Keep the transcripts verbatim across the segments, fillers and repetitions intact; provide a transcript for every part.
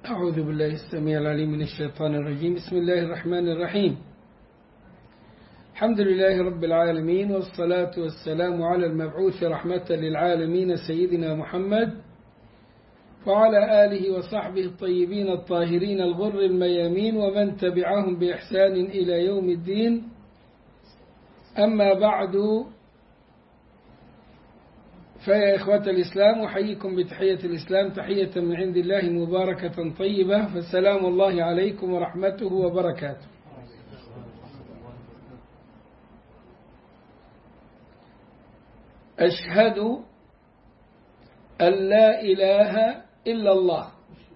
أعوذ بالله السميع العليم من الشيطان الرجيم. بسم الله الرحمن الرحيم. الحمد لله رب العالمين، والصلاة والسلام على المبعوث رحمة للعالمين سيدنا محمد وعلى آله وصحبه الطيبين الطاهرين الغر الميامين ومن تبعهم بإحسان إلى يوم الدين. أما بعد، فيا إخوة الإسلام، أحييكم بتحية الإسلام تحية من عند الله مباركة طيبة، فالسلام الله عليكم ورحمته وبركاته. أشهد أن لا إله إلا الله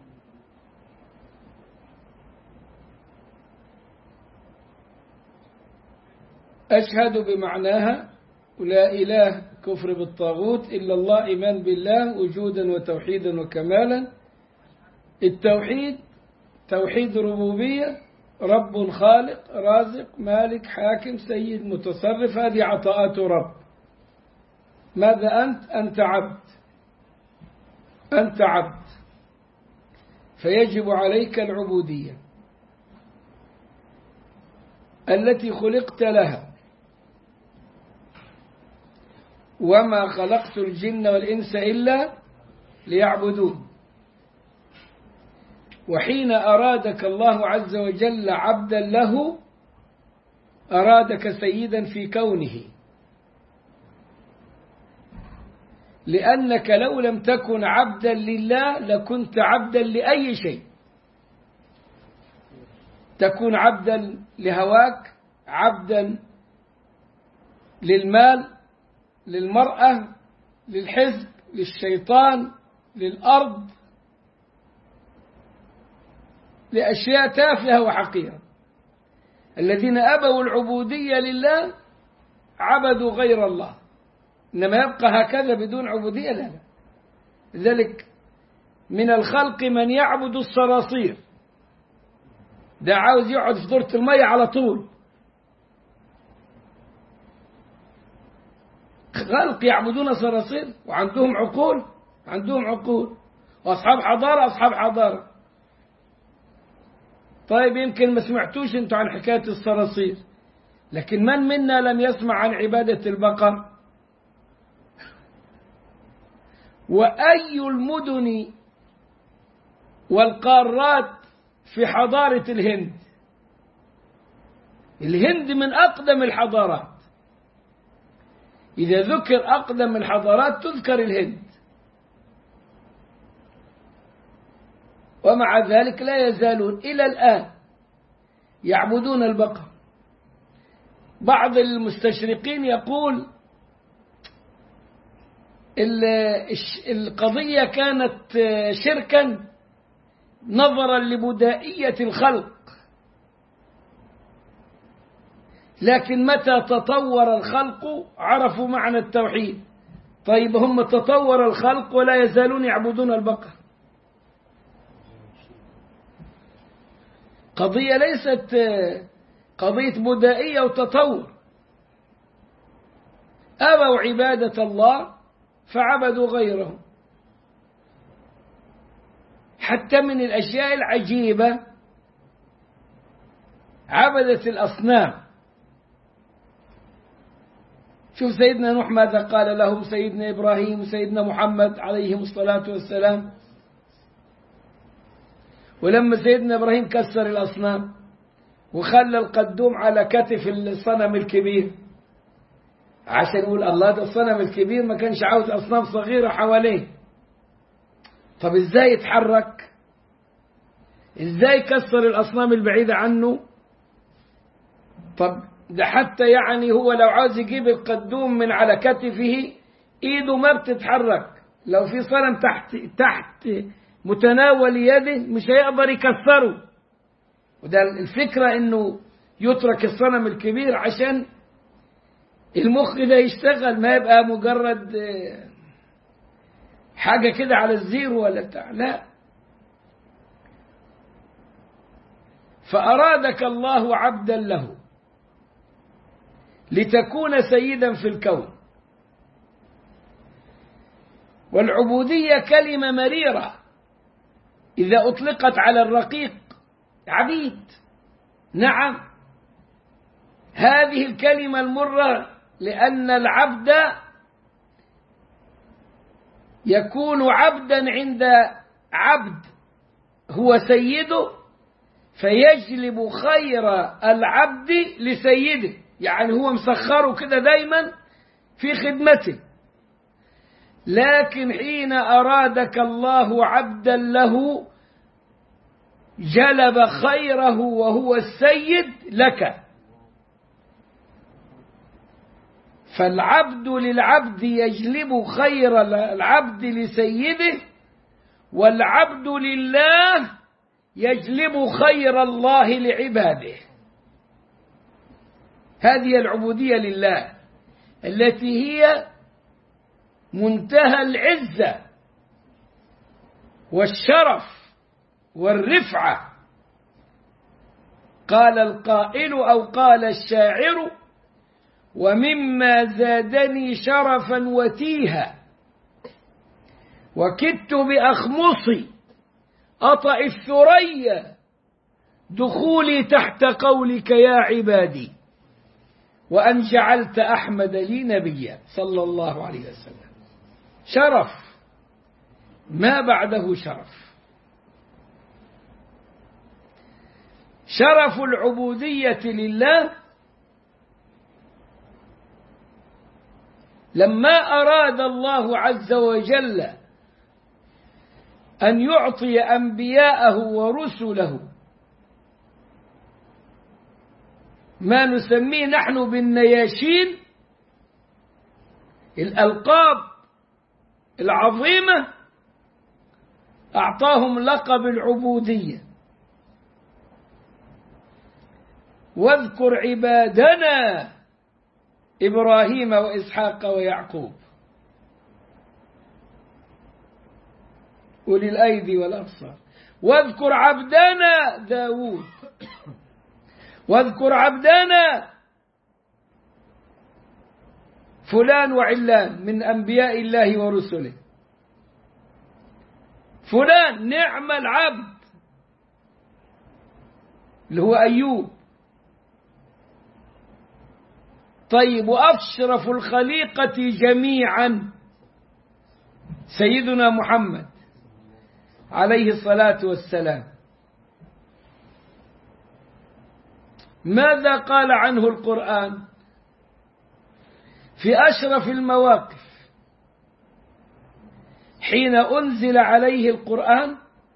أشهد بمعناها، ولا إله كفر بالطاغوت، إلا الله إيمان بالله وجودا وتوحيدا وكمالا. التوحيد توحيد ربوبية، رب خالق رازق مالك حاكم سيد متصرف، هذه عطاءات رب. ماذا أنت؟ أنت عبد، أنت عبد، فيجب عليك العبودية التي خلقت لها. وما خلقت الجن والإنس إلا ليعبدون. وحين أرادك الله عز وجل عبدا له، أرادك سيدا في كونه، لأنك لو لم تكن عبدا لله لكنت عبدا لأي شيء. تكون عبدا لهواك، عبدا للمال، للمرأة، للحزب، للشيطان، للأرض، لأشياء تافهة وحقيرة. الذين أبوا العبودية لله عبدوا غير الله، إنما يبقى هكذا بدون عبودية؟ لا لا. لذلك من الخلق من يعبد الصراصير، ده عاوز يقعد في دورة المية على طول. خلق يعبدون صراصير وعندهم عقول، عندهم عقول، وأصحاب حضارة، أصحاب حضارة. طيب يمكن ما سمعتوش انتوا عن حكاية الصراصير، لكن من منا لم يسمع عن عبادة البقر؟ وأي المدن والقارات في حضارة الهند؟ الهند من أقدم الحضارات. إذا ذكر أقدم الحضارات تذكر الهند. ومع ذلك لا يزالون إلى الآن يعبدون البقر. بعض المستشرقين يقول القضية كانت شركا نظرا لبدائية الخلق، لكن متى تطور الخلق عرفوا معنى التوحيد. طيب هم تطور الخلق ولا يزالون يعبدون البقر. قضية ليست قضية بدائية وتطور. أبوا عبادة الله فعبدوا غيره. حتى من الأشياء العجيبة عبدت الأصنام. شوف سيدنا نوح ماذا قال لهم، سيدنا إبراهيم وسيدنا محمد عليهم الصلاة والسلام. ولما سيدنا إبراهيم كسر الأصنام وخلى القدوم على كتف الصنم الكبير، عشان يقول الله ده الصنم الكبير ما كانش عاوز أصنام صغيرة حواليه. طب إزاي يتحرك؟ إزاي كسر الأصنام البعيدة عنه؟ طب ده حتى يعني هو لو عاوز يجيب القدوم من على كتفه إيده ما بتتحرك. لو في صنم تحت تحت متناول يده مش هيقدر يكسره. وده الفكرة إنه يترك الصنم الكبير عشان المخ ده يشتغل، ما يبقى مجرد حاجة كده على الزيرو ولا بتاع، لا. فأرادك الله عبدا له لتكون سيدا في الكون. والعبودية كلمة مريرة، إذا أطلقت على الرقيق عبيد. نعم، هذه الكلمة المرة لأن العبد يكون عبدا عند عبد هو سيده، فيجلب خير العبد لسيده، يعني هو مسخره كده دايما في خدمته. لكن حين أرادك الله عبدا له جلب خيره وهو السيد لك. فالعبد للعبد يجلب خير العبد لسيده، والعبد لله يجلب خير الله لعباده. هذه العبودية لله التي هي منتهى العزة والشرف والرفعة. قال القائل أو قال الشاعر: ومما زادني شرفا وتيها وكدت بأخمصي أطأ الثريا دخولي تحت قولك يا عبادي، وأن جعلت أحمد لي نبيا صلى الله عليه وسلم. شرف ما بعده شرف. شرف العبودية لله لما أراد الله عز وجل أن يعطي أنبياءه ورسله ما نسميه نحن بالنياشين، الألقاب العظيمة، أعطاهم لقب العبودية. واذكر عبادنا إبراهيم وإسحاق ويعقوب أولي الأيدي والأبصار، واذكر عبدنا داود، واذكر عبدنا فلان وعلان من أنبياء الله ورسله، فلان نعم العبد اللي هو أيوب. طيب، وأشرف الخليقة جميعا سيدنا محمد عليه الصلاة والسلام، ماذا قال عنه القرآن في أشرف المواقف حين أنزل عليه القرآن؟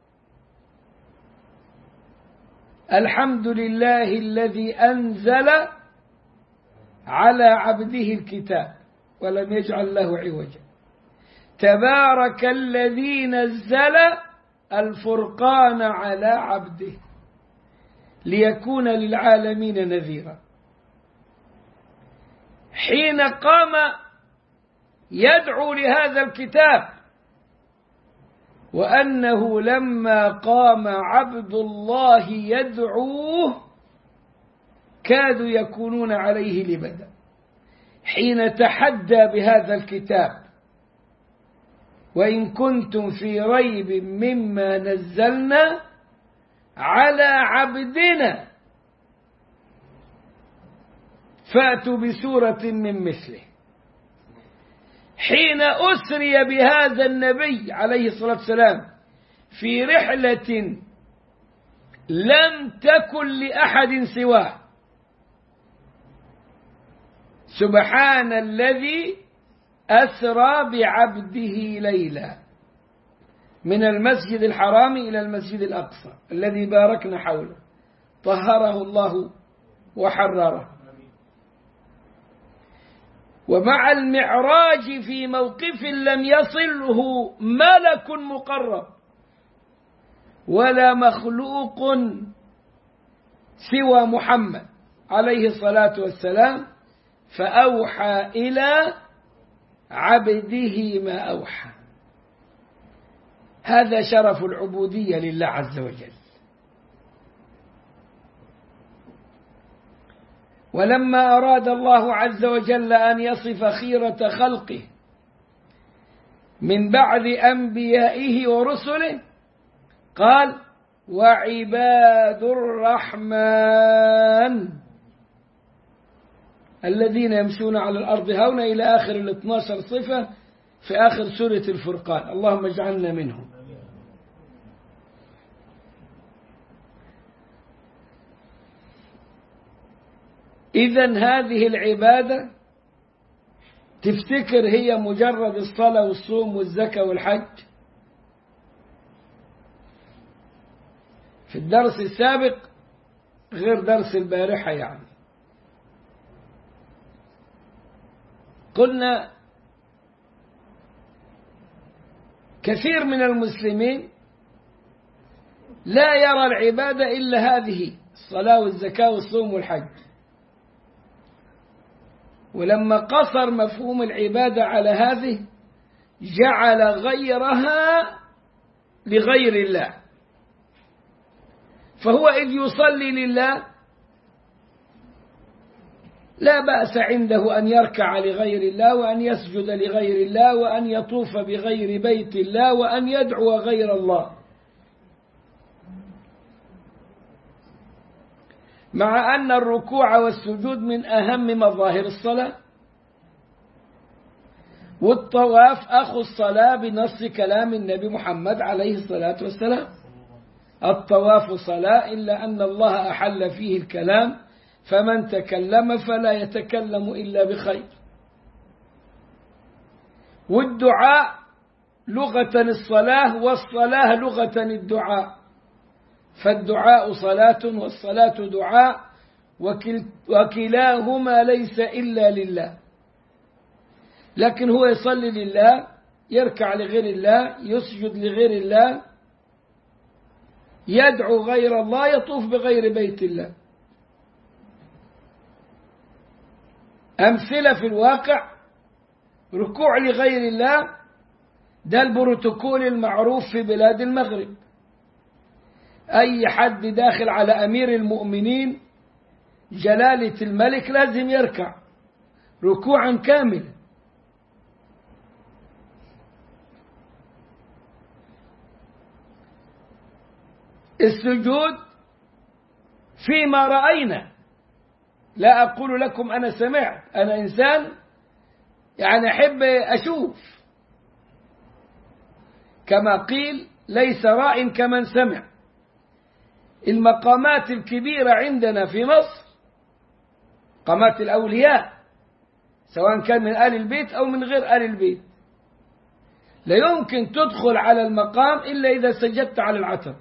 الحمد لله الذي أنزل على عبده الكتاب ولم يجعل له عوجا، تبارك الذي نزل الفرقان على عبده ليكون للعالمين نذيرا. حين قام يدعو لهذا الكتاب، وأنه لما قام عبد الله يدعوه كادوا يكونون عليه لبدا. حين تحدى بهذا الكتاب: وإن كنتم في ريب مما نزلنا على عبدنا فأتوا بسورة من مثله. حين أسري بهذا النبي عليه الصلاة والسلام في رحلة لم تكن لأحد سواه، سبحان الذي أسرى بعبده ليلا من المسجد الحرام إلى المسجد الأقصى الذي باركنا حوله طهره الله وحرره. ومع المعراج في موقف لم يصله ملك مقرب ولا مخلوق سوى محمد عليه الصلاة والسلام، فأوحى إلى عبده ما أوحى. هذا شرف العبودية لله عز وجل. ولما أراد الله عز وجل أن يصف خيرة خلقه من بعد أنبيائه ورسله قال وعباد الرحمن الذين يمشون على الأرض هونا إلى آخر الاثنى عشر صفة في آخر سورة الفرقان. اللهم اجعلنا منهم. إذن هذه العبادة تفتكر هي مجرد الصلاة والصوم والزكاة والحج؟ في الدرس السابق غير درس البارحة يعني قلنا كثير من المسلمين لا يرى العبادة إلا هذه الصلاة والزكاة والصوم والحج، ولما قصر مفهوم العبادة على هذه جعل غيرها لغير الله، فهو إذ يصلي لله لا بأس عنده أن يركع لغير الله وأن يسجد لغير الله وأن يطوف بغير بيت الله وأن يدعو غير الله، مع أن الركوع والسجود من أهم مظاهر الصلاة، والطواف أخو الصلاة بنص كلام النبي محمد عليه الصلاة والسلام. الطواف صلاة إلا أن الله أحل فيه الكلام، فمن تكلم فلا يتكلم إلا بخير. والدعاء لغة الصلاة والصلاة لغة الدعاء، فالدعاء صلاة والصلاة دعاء، وكلاهما ليس إلا لله، لكن هو يصلي لله، يركع لغير الله، يسجد لغير الله، يدعو غير الله، يطوف بغير بيت الله. أمثلة في الواقع: ركوع لغير الله ده البروتوكول المعروف في بلاد المغرب، أي حد داخل على أمير المؤمنين جلالة الملك لازم يركع ركوعا كاملا. السجود فيما رأينا، لا أقول لكم أنا سمعت، أنا إنسان يعني أحب أشوف، كما قيل ليس راء كمن سمع. المقامات الكبيرة عندنا في مصر مقامات الأولياء، سواء كان من آل البيت أو من غير آل البيت، لا يمكن تدخل على المقام إلا إذا سجدت على العتب.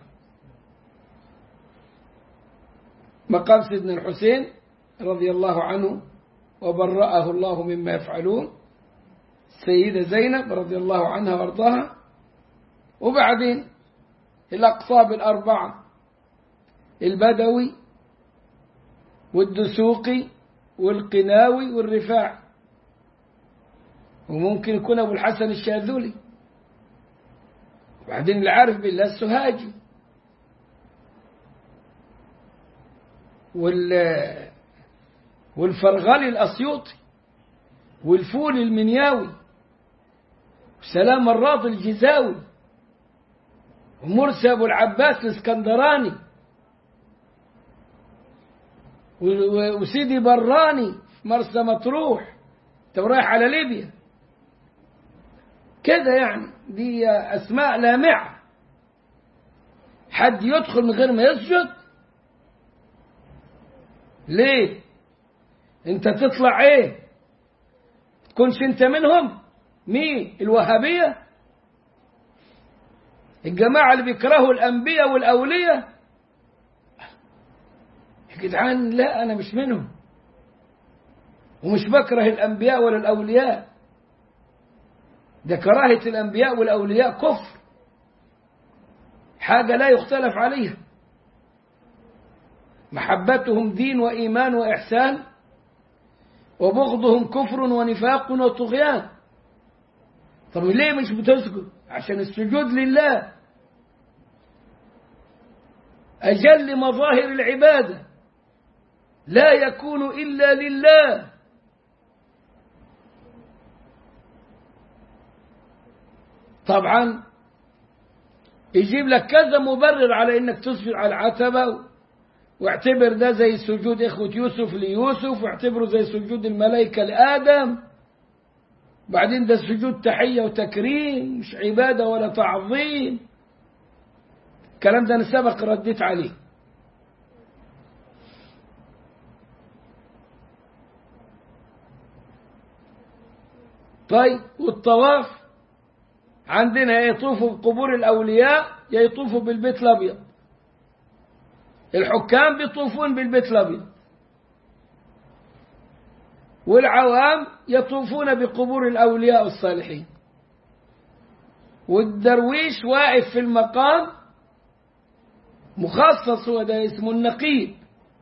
مقام سيدنا الحسين رضي الله عنه وبرأه الله مما يفعلون، السيدة زينب رضي الله عنها وارضاها، وبعدين الأقصاب الأربعة: البدوي والدسوقي والقناوي والرفاعي، وممكن يكون أبو الحسن الشاذلي، وبعدين العارف بالله السهاجي، والفرغلي الأسيوطي، والفول المنياوي، وسلام الراضي الجزاوي، ومرسي أبو العباس الاسكندراني، وسيدي براني في مرسى مطروح، انت رايح على ليبيا كده يعني. دي أسماء لامعة، حد يدخل من غير ما يسجد؟ ليه؟ انت تطلع ايه؟ تكونش انت منهم؟ مين؟ الوهابية؟ الجماعة اللي بيكرهوا الأنبياء والأولياء؟ يا جدعان لا، أنا مش منهم، ومش بكره الأنبياء ولا الأولياء، ده كراهة الأنبياء والأولياء كفر، حاجة لا يختلف عليها. محبتهم دين وإيمان وإحسان، وبغضهم كفر ونفاق وطغيان. طب ليه مش بتسجد؟ عشان السجود لله أجل مظاهر العبادة، لا يكون إلا لله. طبعا يجيب لك كذا مبرر على انك تسجد على العتبة، واعتبر ده زي سجود اخوة يوسف ليوسف، واعتبره زي سجود الملائكة لآدم، بعدين ده سجود تحية وتكريم مش عبادة ولا تعظيم. الكلام ده انا سبق رديت عليه. طيب والطواف عندنا يطوفوا بقبور الأولياء يطوفوا بالبيت الأبيض، الحكام بيطوفون بالبيت الأبيض، والعوام يطوفون بقبور الأولياء الصالحين، والدرويش واقف في المقام مخصص، هو ده اسمه النقيب،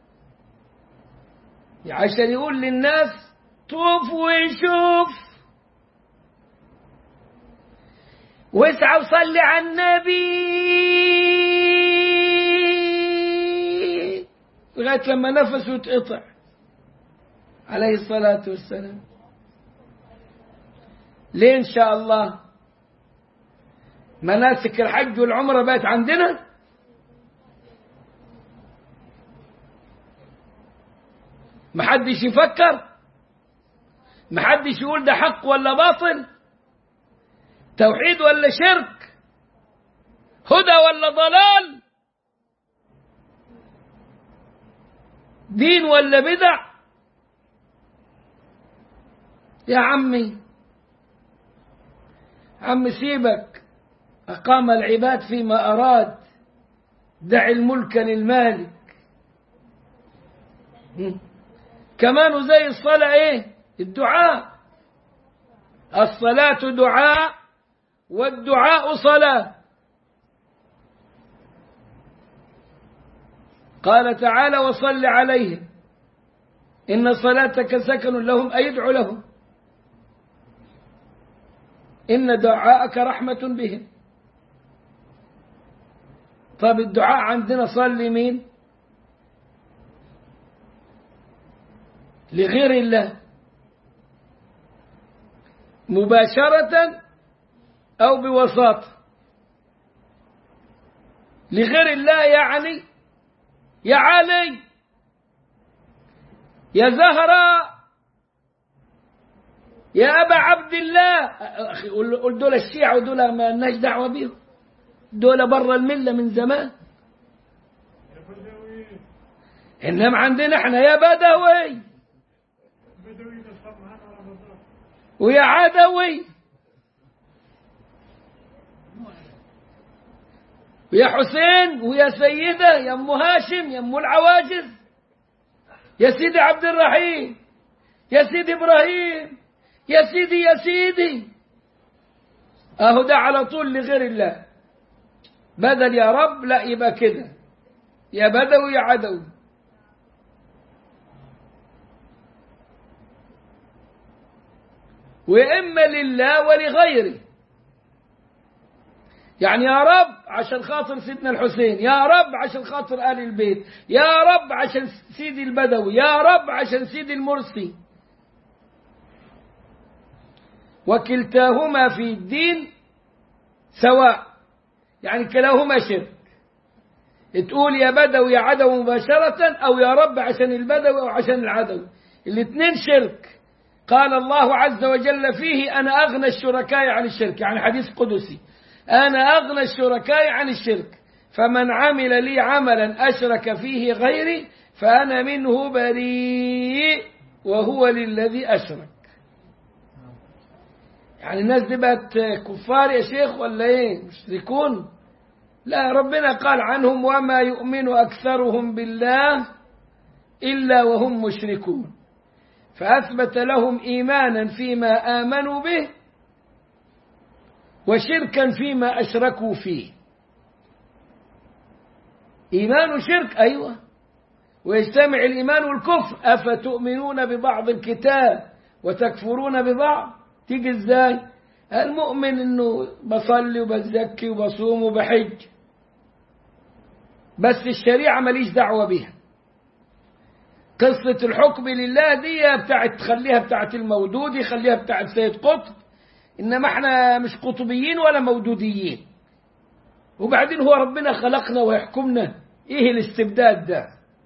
عشان يقول للناس طوف ويشوف واسعى وصلي على النبي لغاية لما نفسه يتقطع عليه الصلاة والسلام. ليه إن شاء الله مناسك الحج والعمرة بقت عندنا؟ محدش يفكر، محدش يقول ده حق ولا باطل، توحيد ولا شرك، هدى ولا ضلال، دين ولا بدع. يا عمي عم سيبك، أقام العباد فيما أراد، دع الملك للمالك. كمان زي الصلاة ايه؟ الدعاء، الصلاة دعاء والدعاء صلاة. قال تعالى وصل عليهم إن صلاتك سكن لهم، أي ادعو لهم، إن دعاءك رحمة بهم. طب الدعاء عندنا صلي مين؟ لغير الله مباشرة أو بوساطة. لغير الله يعني يا علي، يا زهرة، يا أبا عبد الله. أخي قول دول الشيعة ودول ما لناش دعوة بيهم، دول برا الملة من زمان. إنما عندنا احنا يا بدوي ويا عدوي ويا حسين ويا سيدة، يا أم هاشم، يا أم العواجز، يا سيدي عبد الرحيم، يا سيدي إبراهيم، يا سيدي يا سيدي. أهو ده على طول لغير الله، بدل يا رب لا يبقى كده يا بدوي يا عدوي. وإما لله ولغيره، يعني يا رب عشان خاطر سيدنا الحسين، يا رب عشان خاطر آل البيت، يا رب عشان سيدي البدوي، يا رب عشان سيدي المرسي. وكلتاهما في الدين سواء، يعني كلاهما شرك. تقول يا بدوي يا عدوي مباشرة، أو يا رب عشان البدوي أو عشان العدوي، الاثنين شرك. قال الله عز وجل فيه أنا أغنى الشركاء عن الشرك، يعني حديث قدسي، أنا أغنى الشركاء عن الشرك، فمن عمل لي عملا أشرك فيه غيري فأنا منه بريء وهو للذي أشرك. يعني الناس دي بقت كفار يا شيخ ولا ايه؟ مشركون؟ لا، ربنا قال عنهم وما يؤمن أكثرهم بالله إلا وهم مشركون، فأثبت لهم إيمانا فيما آمنوا به وشركا فيما أشركوا فيه. إيمان وشرك، أيوة، ويجتمع الإيمان والكفر. أفتؤمنون ببعض الكتاب وتكفرون ببعض؟ تيجي إزاي؟ المؤمن إنه بصلي وبزكي وبصوم وبحج، بس الشريعة ماليش دعوة بيها. قصة الحكم لله دي بتاعت تخليها بتاعت المودودي، خليها بتاعت سيد قطب، إنما احنا مش قطبيين ولا مودوديين، وبعدين هو ربنا خلقنا ويحكمنا؟ ايه الاستبداد ده؟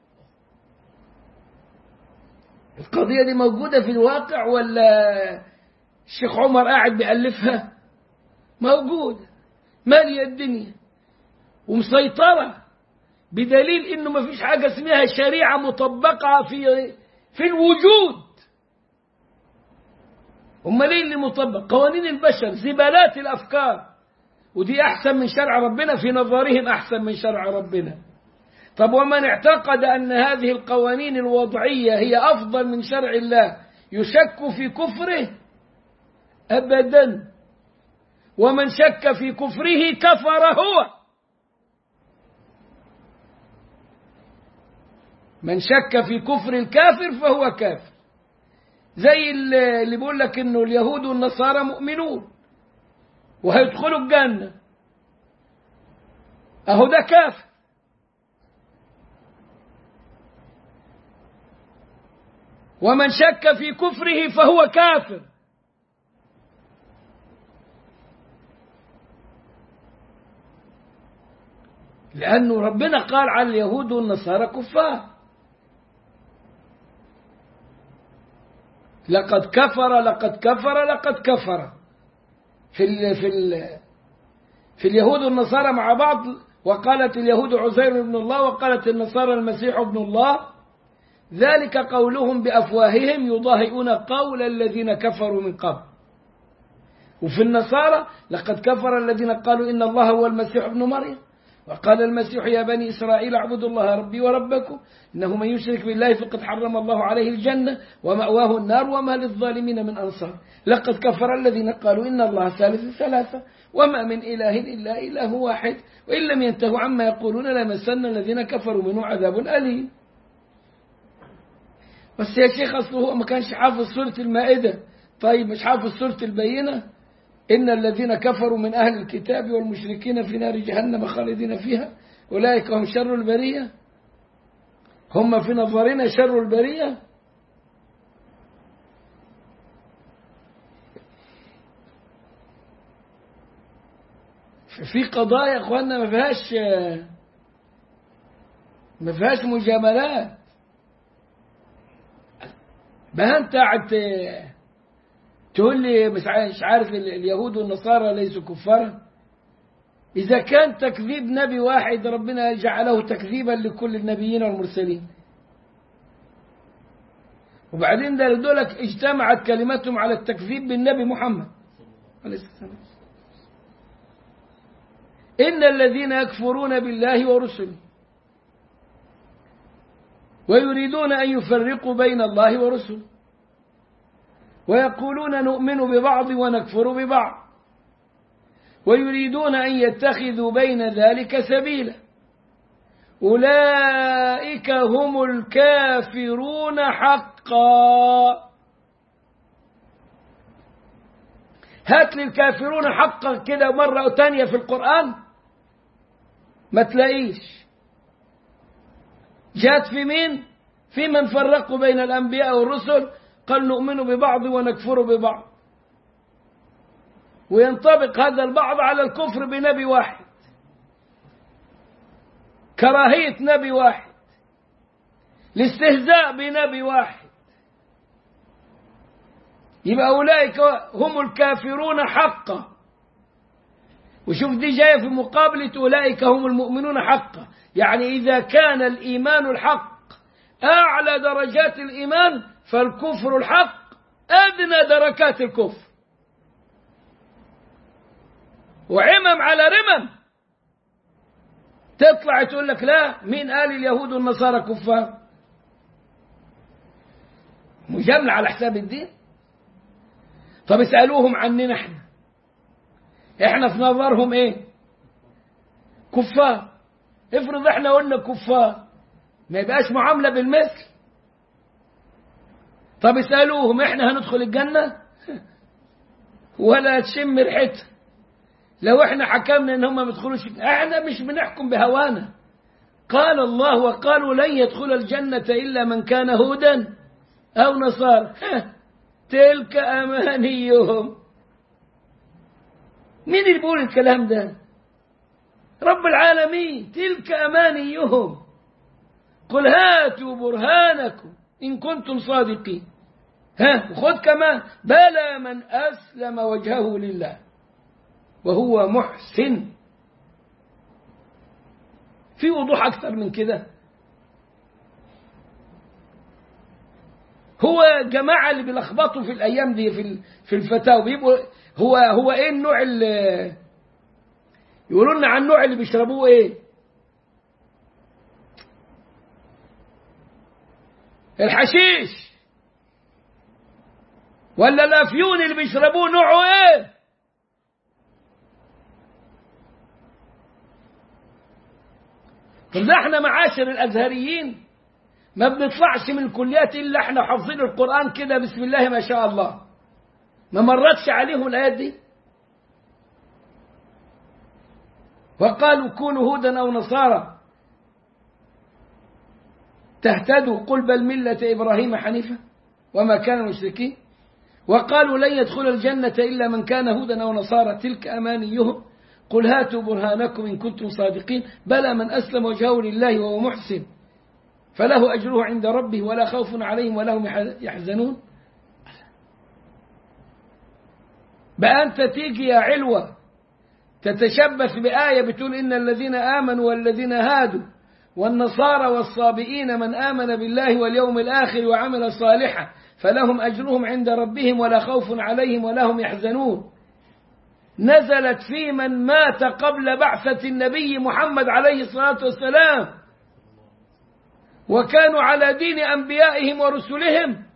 القضية دي موجودة في الواقع ولا الشيخ عمر قاعد بيألفها؟ موجودة، مالية الدنيا ومسيطرة، بدليل انه ما فيش حاجة اسمها شريعة مطبقة في في الوجود. امال ايه اللي مطبق؟ قوانين البشر، زبالات الافكار، ودي احسن من شرع ربنا في نظرهم، احسن من شرع ربنا. طب ومن اعتقد ان هذه القوانين الوضعية هي افضل من شرع الله يشك في كفره؟ ابدا. ومن شك في كفره كفر هو. من شك في كفر الكافر فهو كافر. زي اللي بيقول لك انه اليهود والنصارى مؤمنون وهيدخلوا الجنة، اهو ده كافر. ومن شك في كفره فهو كافر. لأنه ربنا قال على اليهود والنصارى كفار. لقد كفر لقد كفر لقد كفر في ال في ال في اليهود والنصارى مع بعض. وقالت اليهود عزير ابن الله وقالت النصارى المسيح ابن الله، ذلك قولهم بأفواههم يضاهئون قول الذين كفروا من قبل. وفي النصارى لقد كفر الذين قالوا إن الله هو المسيح ابن مريم، وقال المسيح يا بني إسرائيل اعبدوا الله ربي وربكم إنه من يشرك بالله فقد حرم الله عليه الجنة ومأواه النار وما للظالمين من أنصار. لقد كفر الذين قالوا إن الله ثالث ثلاثة وما من إله إلا إله واحد وإن لم ينتهوا عما يقولون لمسن الذين كفروا منه عذاب أليم. بس يا شيخ أصله هو ما كانش حافظ سورة المائدة. طيب مش حافظ سورة البينة؟ إن الذين كفروا من أهل الكتاب والمشركين في نار جهنم خالدين فيها أولئك هم شر البرية. هم في نظرنا شر البرية. في قضايا أخواننا ما فيهاش ما فيهاش مجاملات. بقى أنت قاعد تقول لي مش عارف اليهود والنصارى ليسوا كفارا؟ إذا كان تكذيب نبي واحد ربنا جعله تكذيبا لكل النبيين والمرسلين. وبعدين ده دولك اجتمعت كلمتهم على التكذيب بالنبي محمد عليه الصلاة والسلام. إن الذين يكفرون بالله ورسله ويريدون أن يفرقوا بين الله ورسله ويقولون نؤمن ببعض ونكفر ببعض ويريدون أن يتخذوا بين ذلك سبيلا أولئك هم الكافرون حقا. هات لي الكافرون حقا كده مرة تانية في القرآن ما تلاقيش. جاءت في مين؟ في من فرقوا بين الأنبياء والرسل قال نؤمن ببعض ونكفر ببعض، وينطبق هذا البعض على الكفر بنبي واحد، كراهية نبي واحد، الاستهزاء بنبي واحد. يبقى أولئك هم الكافرون حقا. وشوف دي جاية في مقابلة أولئك هم المؤمنون حقا. يعني إذا كان الإيمان الحق أعلى درجات الإيمان فالكفر الحق أدنى دركات الكفر. وعمم على رمم تطلع تقول لك لا، مين قال اليهود والنصارى كفار؟ مجاملة على حساب الدين. طب اسألوهم عننا احنا احنا في نظرهم ايه؟ كفار. افرض احنا قلنا كفار ما يبقاش معاملة بالمثل. طب اسألوهم احنا هندخل الجنة ولا تشم ريحتها لو احنا حكمنا ان هم ما يدخلوش؟ احنا مش بنحكم بهوانا. قال الله وقالوا لن يدخل الجنة إلا من كان هودا أو نصارى تلك أمانيهم. مين اللي بيقول الكلام ده؟ رب العالمين تلك أمانيهم قل هاتوا برهانكم إن كنتم صادقين. ها خذ كمان بلى من أسلم وجهه لله وهو محسن. في وضوح أكثر من كده؟ هو جماعة اللي بيلخبطوا في الأيام دي في في الفتاوى بيبقوا هو هو إيه النوع اللي يقولوا لنا عن النوع اللي بيشربوه إيه؟ الحشيش ولا الأفيون اللي بيشربوه نوعه إيه؟ طب احنا معاشر الأزهريين ما بنطلعش من الكليات إلا احنا حافظين القرآن كده بسم الله ما شاء الله. ما مرتش عليهم الآيات دي؟ وقالوا كونوا هودا أو نصارى تهتدوا قل بل ملة إبراهيم حنيفا وما كان مشركين. وقالوا لن يدخل الجنة إلا من كان هودا أو نصارى تلك أمانيهم قل هاتوا برهانكم إن كنتم صادقين بلى من أسلم وجهه لله وهو محسن فله أجره عند ربه ولا خوف عليهم ولا هم يحزنون. بقى أنت تيجي يا علوة تتشبث بآية بتقول إن الذين آمنوا والذين هادوا والنصارى والصابئين من آمن بالله واليوم الآخر وعمل صالحا فلهم أجرهم عند ربهم ولا خوف عليهم ولا هم يحزنون. نزلت في من مات قبل بعثة النبي محمد عليه الصلاة والسلام وكانوا على دين أنبيائهم ورسلهم.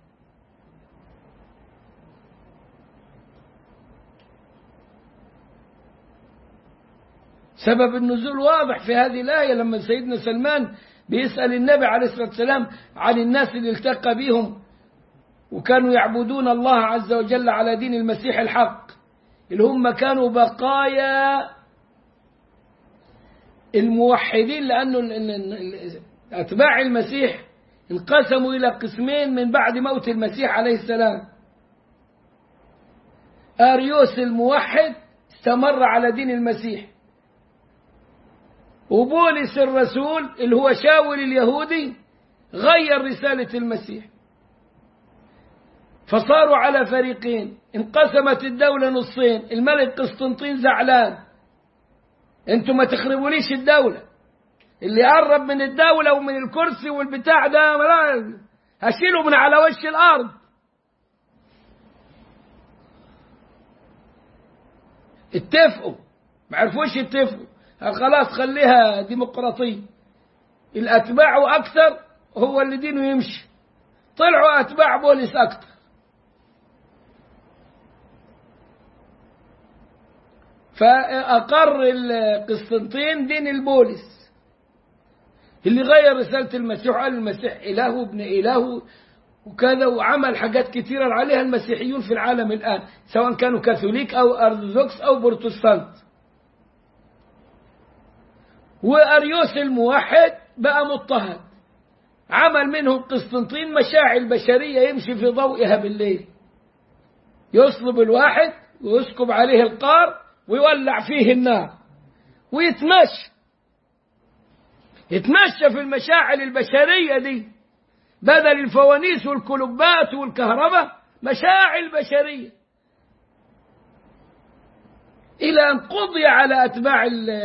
سبب النزول واضح في هذه الآية لما سيدنا سلمان بيسأل النبي عليه الصلاة والسلام عن الناس اللي التقى بهم وكانوا يعبدون الله عز وجل على دين المسيح الحق اللي هم كانوا بقايا الموحدين، لأنه أتباع المسيح انقسموا إلى قسمين من بعد موت المسيح عليه السلام. أريوس الموحد استمر على دين المسيح، وبولس الرسول اللي هو شاول اليهودي غير رسالة المسيح، فصاروا على فريقين. انقسمت الدولة نصين، الملك قسطنطين زعلان، انتم ما تخربوليش الدولة، اللي قرب من الدولة ومن الكرسي والبتاع ده هشيله من على وش الأرض. اتفقوا، ما عرفوش يتفقوا، خلاص خليها ديمقراطية، الأتباع أكثر هو اللي دينه يمشي. طلعوا أتباع بولس أكثر، فأقر قسطنطين دين البولس اللي غير رسالة المسيح، قال المسيح إله وابن إله وكذا، وعمل حاجات كثيرة عليها المسيحيون في العالم الآن سواء كانوا كاثوليك أو أرثوذكس أو بروتستانت. وأريوس الموحد بقى مضطهد، عمل منهم قسطنطين مشاعل بشرية يمشي في ضوئها بالليل، يصلب الواحد ويسكب عليه القار ويولع فيه النار ويتمشى يتمشى في المشاعل البشرية دي، بدل الفوانيس والكلوبات والكهرباء مشاعل بشرية، إلى أن قضي على أتباع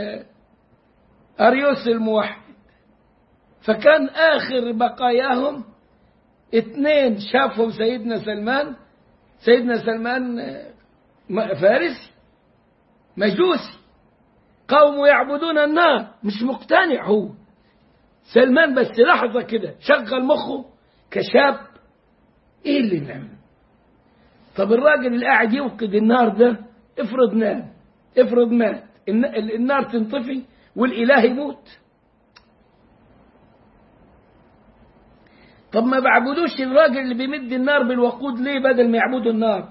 أريوس الموحد. فكان آخر بقاياهم اثنين شافهم سيدنا سلمان. سيدنا سلمان فارسي مجوسي، قوم يعبدون النار، مش مقتنع هو. سلمان بس لحظة كده شغل مخه كشاب، ايه اللي نعمل؟ طب الراجل اللي قاعد يوقد النار ده افرض نام، افرض مات، النار تنطفي والإله يموت. طب ما بعبدوش الراجل اللي بيمد النار بالوقود ليه بدل ما يعبدوا النار؟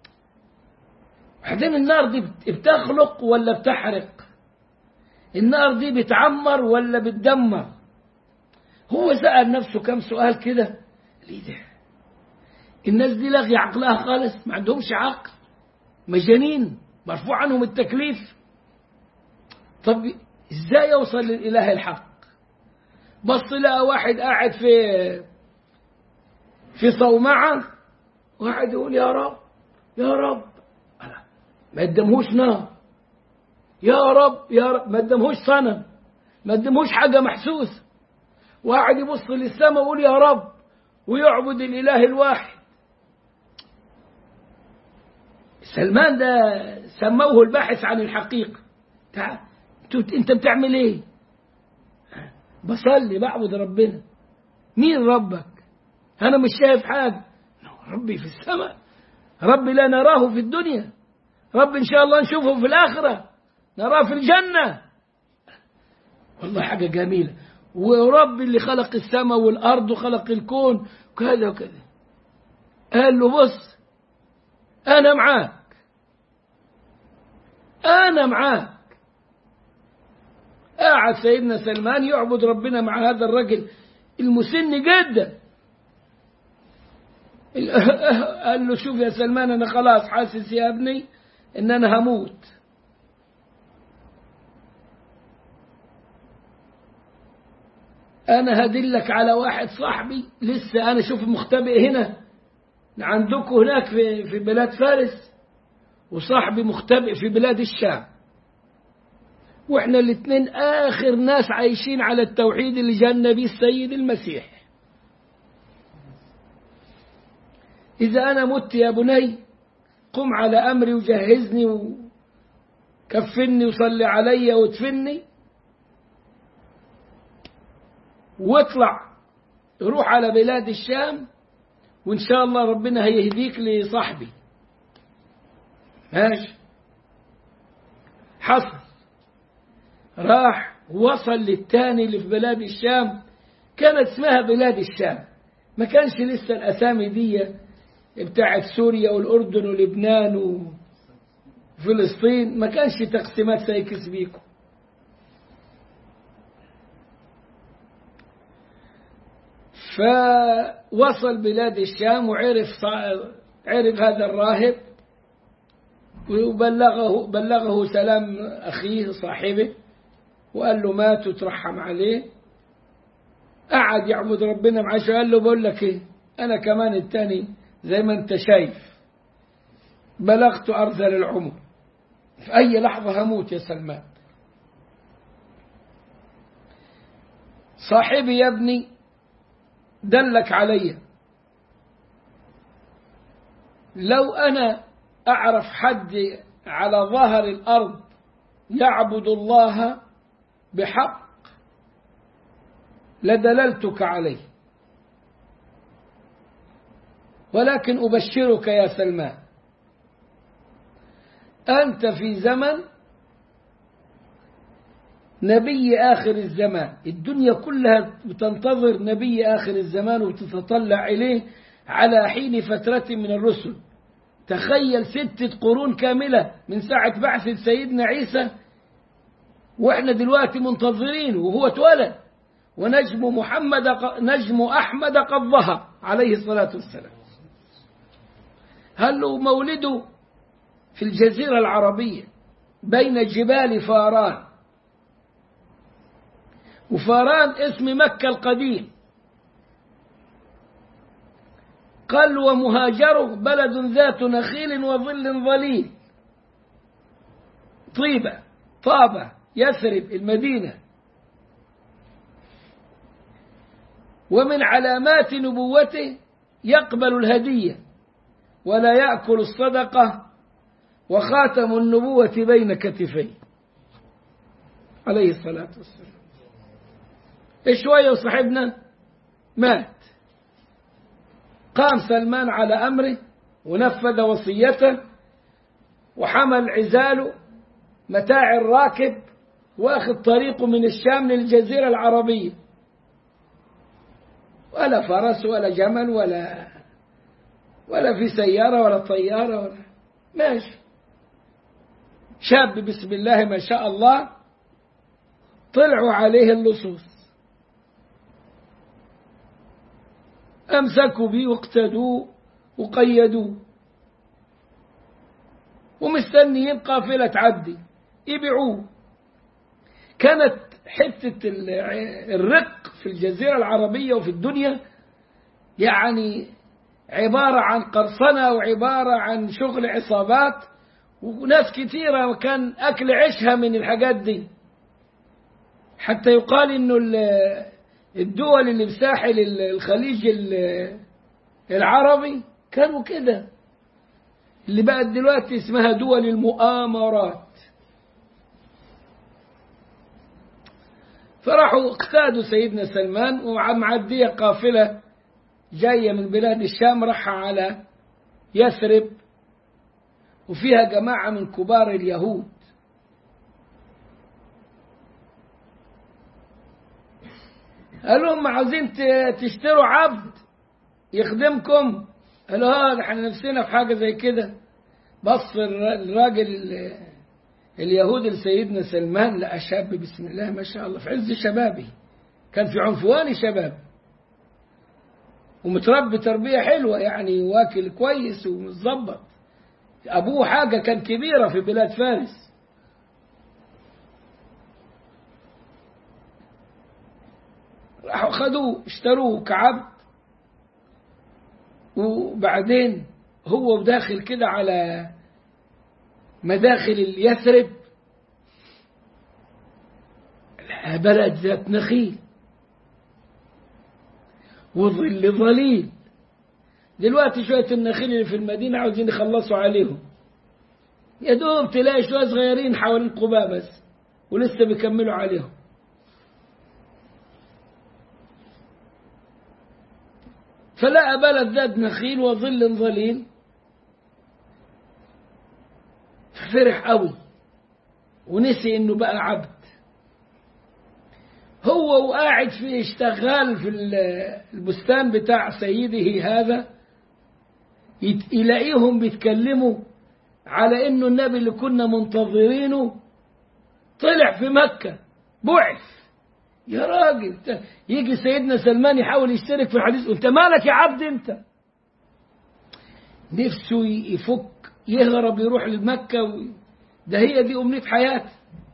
بعدين النار دي بتخلق ولا بتحرق؟ النار دي بتعمر ولا بتدمر؟ هو سأل نفسه كم سؤال كده، ليه ده؟ الناس دي لغي عقلها خالص، ما عندهمش عقل، مجانين، مرفوع عنهم التكليف. طب ازاي يوصل للإله الحق؟ بص لقى واحد قاعد في في صومعة، واحد يقول يا رب يا رب، ما قدمهوش نار، يا رب يا رب، ما قدمهوش صنم، ما قدمهوش حاجة محسوسة، واحد يبص للسماء ويقول يا رب ويعبد الإله الواحد. سلمان ده سموه الباحث عن الحقيقة. انت بتعمل ايه؟ بصلي بعبد ربنا. مين ربك؟ انا مش شايف حاجة. ربي في السماء، ربي لا نراه في الدنيا، ربي ان شاء الله نشوفه في الآخرة، نراه في الجنة. والله حاجة جميلة. ورب اللي خلق السماء والأرض وخلق الكون وكذا وكذا. قال له بص أنا معاك، أنا معاك. قاعد سيدنا سلمان يعبد ربنا مع هذا الرجل المسن جدا. قال له شوف يا سلمان، أنا خلاص حاسس يا ابني إن أنا هموت. أنا هدلك على واحد صاحبي لسه أنا شوف مختبئ هنا عندكم هناك في في بلاد فارس، وصاحبي مختبئ في بلاد الشام، وإحنا الاثنين آخر ناس عايشين على التوحيد اللي جاء به السيد المسيح. إذا أنا مت يا بني قم على أمري وجهزني وكفني وصلي علي وادفني، واطلع روح على بلاد الشام، وإن شاء الله ربنا هيهديك لصاحبي. ماشي. حصل، راح وصل للتاني اللي في بلاد الشام، كانت اسمها بلاد الشام، ما كانش لسه الأسامي دي بتاعت سوريا والأردن ولبنان وفلسطين، ما كانش تقسيمات سايكس بيكو. فوصل بلاد الشام وعرف عرف هذا الراهب، وبلغه بلغه سلام أخيه صاحبه، وقال له مات وترحم عليه. قعد يعبد ربنا معاه. قال له بقول لك ايه، أنا كمان التاني زي ما انت شايف بلغت أرذل العمر، في أي لحظة هموت يا سلمان. صاحبي يا ابني دلك علي، لو أنا أعرف حد على ظهر الأرض يعبد الله بحق لدللتك عليه، ولكن أبشرك يا سلمان، أنت في زمن نبي آخر الزمان، الدنيا كلها بتنتظر نبي آخر الزمان وتتطلع إليه على حين فترة من الرسل. تخيل ستة قرون كاملة من ساعة بعث سيدنا عيسى، وإحنا دلوقتي منتظرين وهو اتولد، ونجم محمد نجم أحمد قد ظهر عليه الصلاة والسلام. هل له مولده في الجزيرة العربية بين جبال فاران، وفاران اسم مكة القديم. قال ومهاجره بلد ذات نخيل وظل ظليل، طيبة طابة يثرب المدينة. ومن علامات نبوته يقبل الهدية ولا يأكل الصدقة، وخاتم النبوة بين كتفيه عليه الصلاة والسلام. شوية وصاحبنا مات. قام سلمان على أمره ونفذ وصيته، وحمل عزاله متاع الراكب، واخذ طريقه من الشام للجزيرة العربية، ولا فرس ولا جمل ولا ولا في سيارة ولا طيارة ولا ماشي. شاب بسم الله ما شاء الله، طلعوا عليه اللصوص، أمسكوا بيه واقتدوه وقيدوه، ومستنيين قافلة تعدي يبيعوه. كانت حتة الرق في الجزيرة العربية وفي الدنيا يعني عبارة عن قرصنة وعبارة عن شغل عصابات، وناس كثيرة كان أكل عيشها من الحاجات دي. حتى يقال إنه الدول اللي بساحل الخليج العربي كانوا كده، اللي بقت دلوقتي اسمها دول المؤامرات. فراحوا اقتادوا سيدنا سلمان ومعدية قافلة جاية من بلاد الشام راح على يثرب، وفيها جماعة من كبار اليهود. قالوا لهم عاوزين تشتروا عبد يخدمكم؟ قالوا ها احنا نفسنا في حاجة زي كده. بص الراجل اليهود لسيدنا سلمان لقى شاب بسم الله ما شاء الله في عز شبابه، كان في عنفوان شباب ومتربي تربية حلوة يعني، واكل كويس ومتظبط. أبوه حاجة كان كبيرة في بلاد فارس. راحوا خدوه اشتروه كعبد، وبعدين هو داخل كده على مداخل اليثرب بلد ذات نخيل وظل ظليل. دلوقتي شوية النخيل اللي في المدينة عاوزين يخلصوا عليهم، يا دوب تلاقي شوية صغيرين حوالين قباء بس ولسه بيكملوا عليهم. فلقى بلد ذات نخيل وظل ظليل، فرح قوي ونسي انه بقى عبد. هو وقاعد في اشتغال في البستان بتاع سيده هذا، يلاقيهم بيتكلموا على انه النبي اللي كنا منتظرينه طلع في مكة بعث. يا راجل، يجي سيدنا سلمان يحاول يشترك في الحديث، انت مالك يا عبد انت؟ نفسه يفك يهرب يروح لمكة و... ده هي دي أمنية حياته.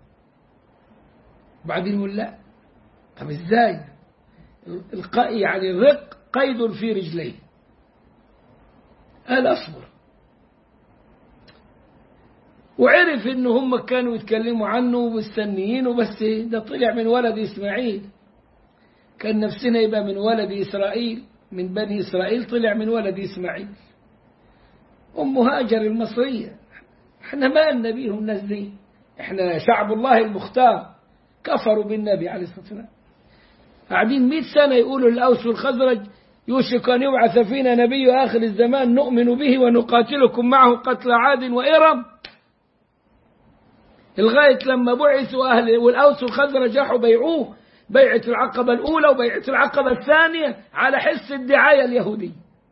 بعدين يقول لا، طب ازاي؟ القاء يعني الرق قيد في رجليه. قال اصبر، وعرف ان هم كانوا يتكلموا عنه ومستنيينه، بس ده طلع من ولد اسماعيل. كان نفسنا يبقى من ولد اسرائيل، من بني اسرائيل طلع من ولد اسماعيل. ام هاجر المصريه، احنا ما النبي هم الناس دي، احنا شعب الله المختار. كفروا بالنبي عليه الصلاه والسلام، قاعدين مئة سنه يقولوا الاوس والخزرج يوشك ان يبعث فينا نبي اخر الزمان نؤمن به ونقاتلكم معه قتل عاد وإرم، لغايه لما بعثوا اهل والاوس والخزرج راحوا بيعوه بيعه العقبه الاولى وبيعه العقبه الثانيه على حس الدعايه اليهوديه.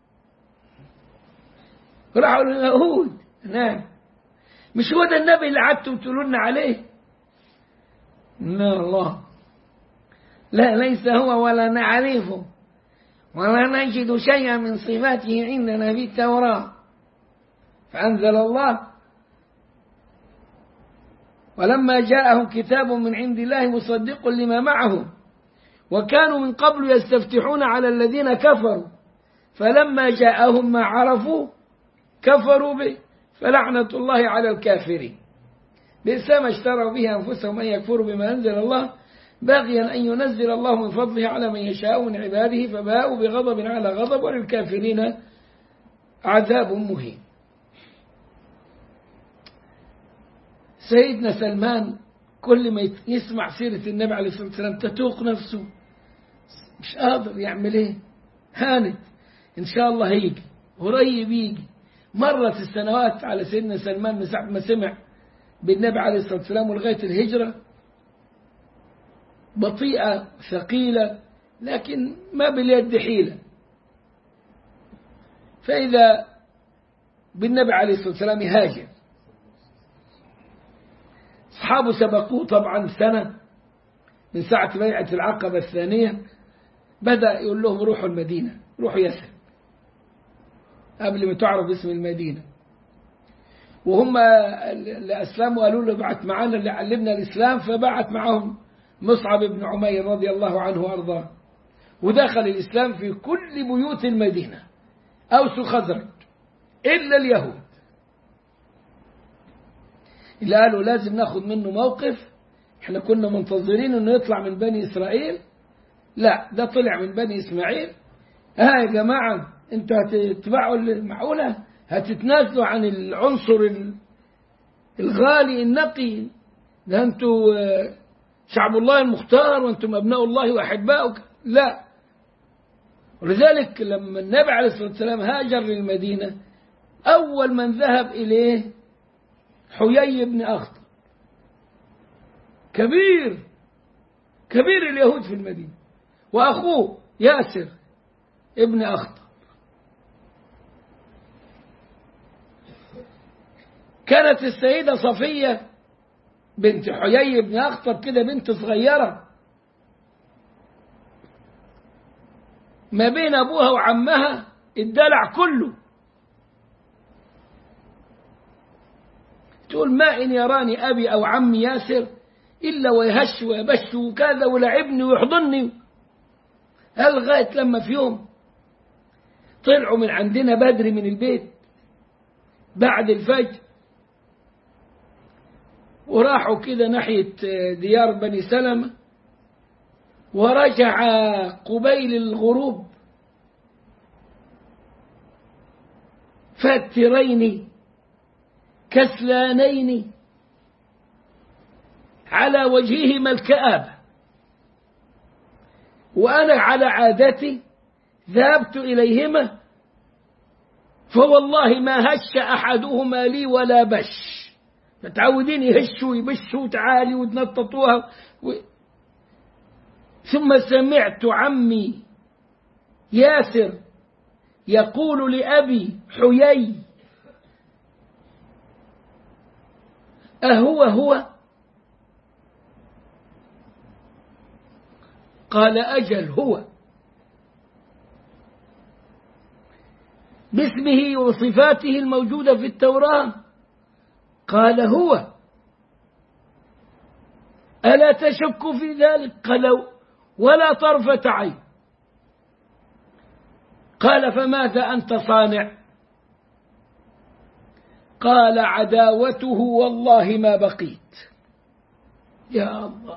راحوا لليهود، نعم مش هو ده النبي اللي قعدتم تقولون عليه؟ لا الله، لا ليس هو ولا نعرفه ولا نجد شيئا من صفاته عندنا في التوراة. فأنزل الله: ولما جاءهم كتاب من عند الله مصدق لما معهم وكانوا من قبل يستفتحون على الذين كفروا فلما جاءهم ما عرفوا كفروا به فلعنة الله على الكافرين بئس ما اشتروا به أنفسهم أن يكفروا بما أنزل الله باغيا أن ينزل الله من فضله على من يشاء من عباده فباءوا بغضب على غضب وللكافرين عذاب مهين. سيدنا سلمان كل ما يسمع سيرة النبي عليه الصلاة والسلام تتوق نفسه، مش قادر يعمل ايه، هانت ان شاء الله هيجي قريب يجي. مرت السنوات على سيدنا سلمان من ساعة ما سمع بالنبي عليه الصلاة والسلام ولغاية الهجرة، بطيئة ثقيلة لكن ما باليد حيلة. فإذا بالنبي عليه الصلاة والسلام يهاجر، أصحابه سبقوه طبعا سنة من ساعة بيعة العقبة الثانية، بدأ يقول لهم روحوا المدينة، روحوا يثرب قبل ما تعرف اسم المدينة. وهم اللي أسلموا قالوا له بعت معانا اللي علمنا الإسلام، فبعت معهم مصعب بن عمير رضي الله عنه وأرضاه، ودخل الإسلام في كل بيوت المدينة أوس وخزرج إلا اليهود اللي قالوا لازم ناخد منه موقف. احنا كنا منتظرين انه يطلع من بني إسرائيل، لا ده طلع من بني إسماعيل. ها يا جماعة انتوا هتتبعوا المعقولة؟ هتتنازلوا عن العنصر الغالي النقي ده؟ انتوا شعب الله المختار وانتم أبناء الله وأحباؤه. لا. ولذلك لما النبي عليه الصلاة والسلام هاجر للمدينة أول من ذهب إليه حيي بن أخطب، كبير كبير اليهود في المدينة، وأخوه ياسر ابن أخطب. كانت السيدة صفية بنت حيي بن أخطب كده بنت صغيرة، ما بين أبوها وعمها الدلع كله. تقول ما إن يراني أبي أو عمي ياسر إلا ويهش ويبش وكذا ولعبني ويحضني. لغاية لما في يوم طلعوا من عندنا بدري من البيت بعد الفجر، وراحوا كده ناحية ديار بني سلمة، ورجع قبيل الغروب فاترين كسلانين على وجههما الكآبة. وأنا على عادتي ذهبت إليهما فوالله ما هش أحدهما لي ولا بش، متعودين يهشوا ويبشوا تعالي وتنططوها و... ثم سمعت عمي ياسر يقول لأبي حيي أهو هو؟ قال أجل هو، باسمه وصفاته الموجودة في التوراة. قال هو، ألا تشك في ذلك؟ قالوا ولا طرفة عين. قال فماذا أنت صانع؟ قال عداوته والله ما بقيت. يا الله،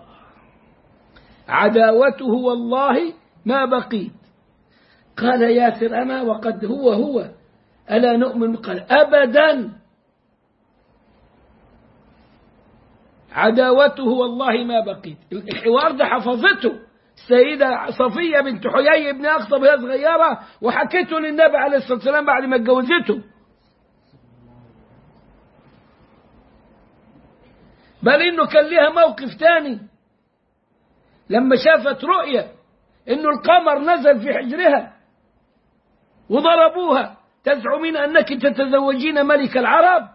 عداوته والله ما بقيت. قال ياسر أما وقد هو هو ألا نؤمن؟ قال أبدا، عداوته والله ما بقيت. الحوار ده حفظته السيدة صفية بنت حيي بن أخطب وهي صغيرة، وحكيته للنبي عليه الصلاة والسلام بعد ما اتجوزته. بل إنه كان لها موقف تاني لما شافت رؤية إنه القمر نزل في حجرها وضربوها، تزعمين أنك تتزوجين ملك العرب؟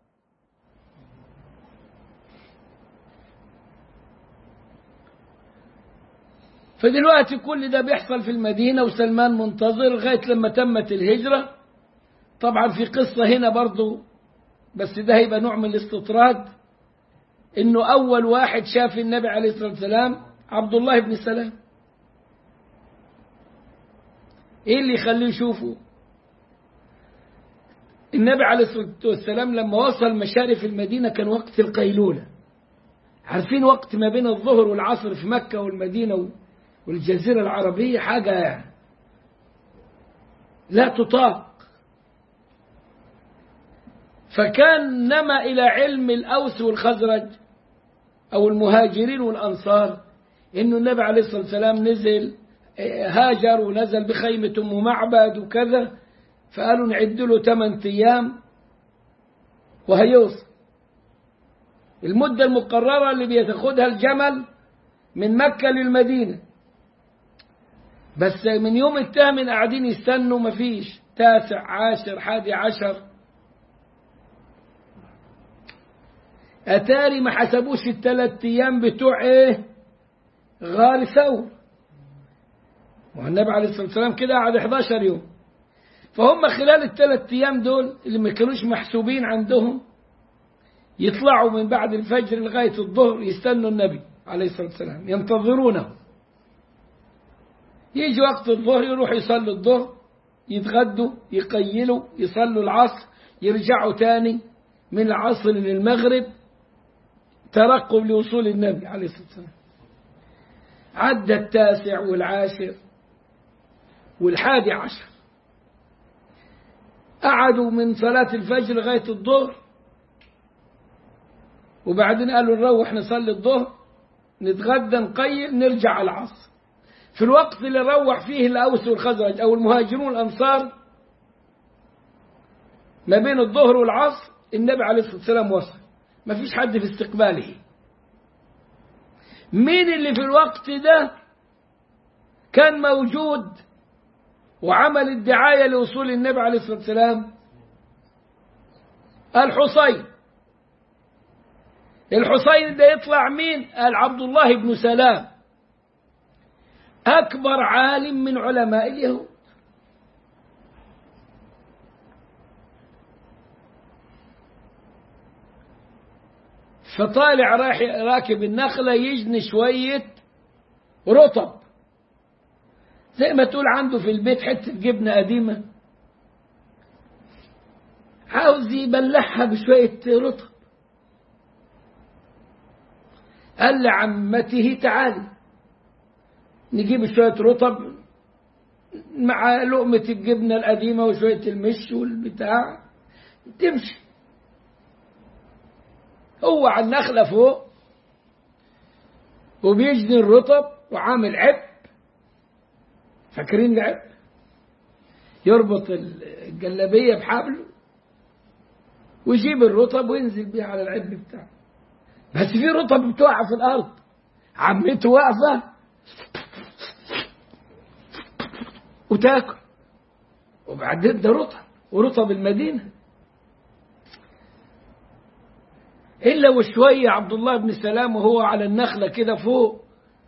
فدلوقتي كل ده بيحصل في المدينة وسلمان منتظر لغاية لما تمت الهجرة. طبعا في قصة هنا برضو، بس ده هيبقى نوع من الاستطراد، إنه أول واحد شاف النبي عليه الصلاة والسلام عبد الله بن سلام. إيه اللي يخليه يشوفه؟ النبي عليه الصلاة والسلام لما وصل مشارف المدينة كان وقت القيلولة. عارفين وقت ما بين الظهر والعصر في مكة والمدينة والجزيرة العربية حاجة يعني لا تطاق. فكان نما إلى علم الأوس والخزرج أو المهاجرين والأنصار إنه النبي عليه الصلاة والسلام نزل هاجر ونزل بخيمة أم معبد وكذا، فقالوا نعد له ثمانية أيام وهيوصل. المدة المقررة اللي بيتاخدها الجمل من مكة للمدينة، بس من يوم الثامن قاعدين يستنوا مفيش، تاسع عاشر حادي عشر، أتاري ما حسبوش الثلاث أيام بتوع إيه غار ثور. والنبي عليه الصلاة والسلام كده قعد إحدى عشر يوم. فهم خلال الثلاث أيام دول اللي ما كانوش محسوبين عندهم يطلعوا من بعد الفجر لغاية الظهر يستنوا النبي عليه الصلاة والسلام ينتظرونه. يجي وقت الظهر يروح يصلوا الظهر، يتغدوا، يقيلوا، يصلوا العصر، يرجعوا تاني من العصر للمغرب ترقب لوصول النبي عليه الصلاة والسلام. عدى التاسع والعاشر والحادي عشر، قعدوا من صلاة الفجر لغاية الظهر، وبعدين قالوا نروح نصلي الظهر، نتغدى، نقيل، نرجع على العصر. في الوقت اللي روح فيه الأوس والخزرج أو المهاجرون الأنصار ما بين الظهر والعصر النبي عليه الصلاة والسلام وصل، ما فيش حد في استقباله. مين اللي في الوقت ده كان موجود وعمل الدعاية لوصول النبي عليه الصلاة والسلام؟ الحصين. الحصين ده يطلع مين؟ قال عبد الله بن سلام، أكبر عالم من علماء اليهود. فطالع راكب النخلة يجني شوية رطب، زي ما تقول عنده في البيت حتة جبنة قديمة عاوز يبلعها بشوية رطب. قال لعمته تعالي نجيب شوية رطب مع لقمة الجبنة القديمة وشوية المش والبتاع تمشي. هو على النخلة فوق وبيجني الرطب وعامل عب، فاكرين العب؟ يربط الجلابية بحبل ويجيب الرطب وينزل بيه على العب بتاعه. بس في رطب بتوقع في الأرض، عمته واقفة وتاكل، وبعدين ده رطب ورطب المدينة. إلا وشوية عبد الله بن سلام وهو على النخلة كده فوق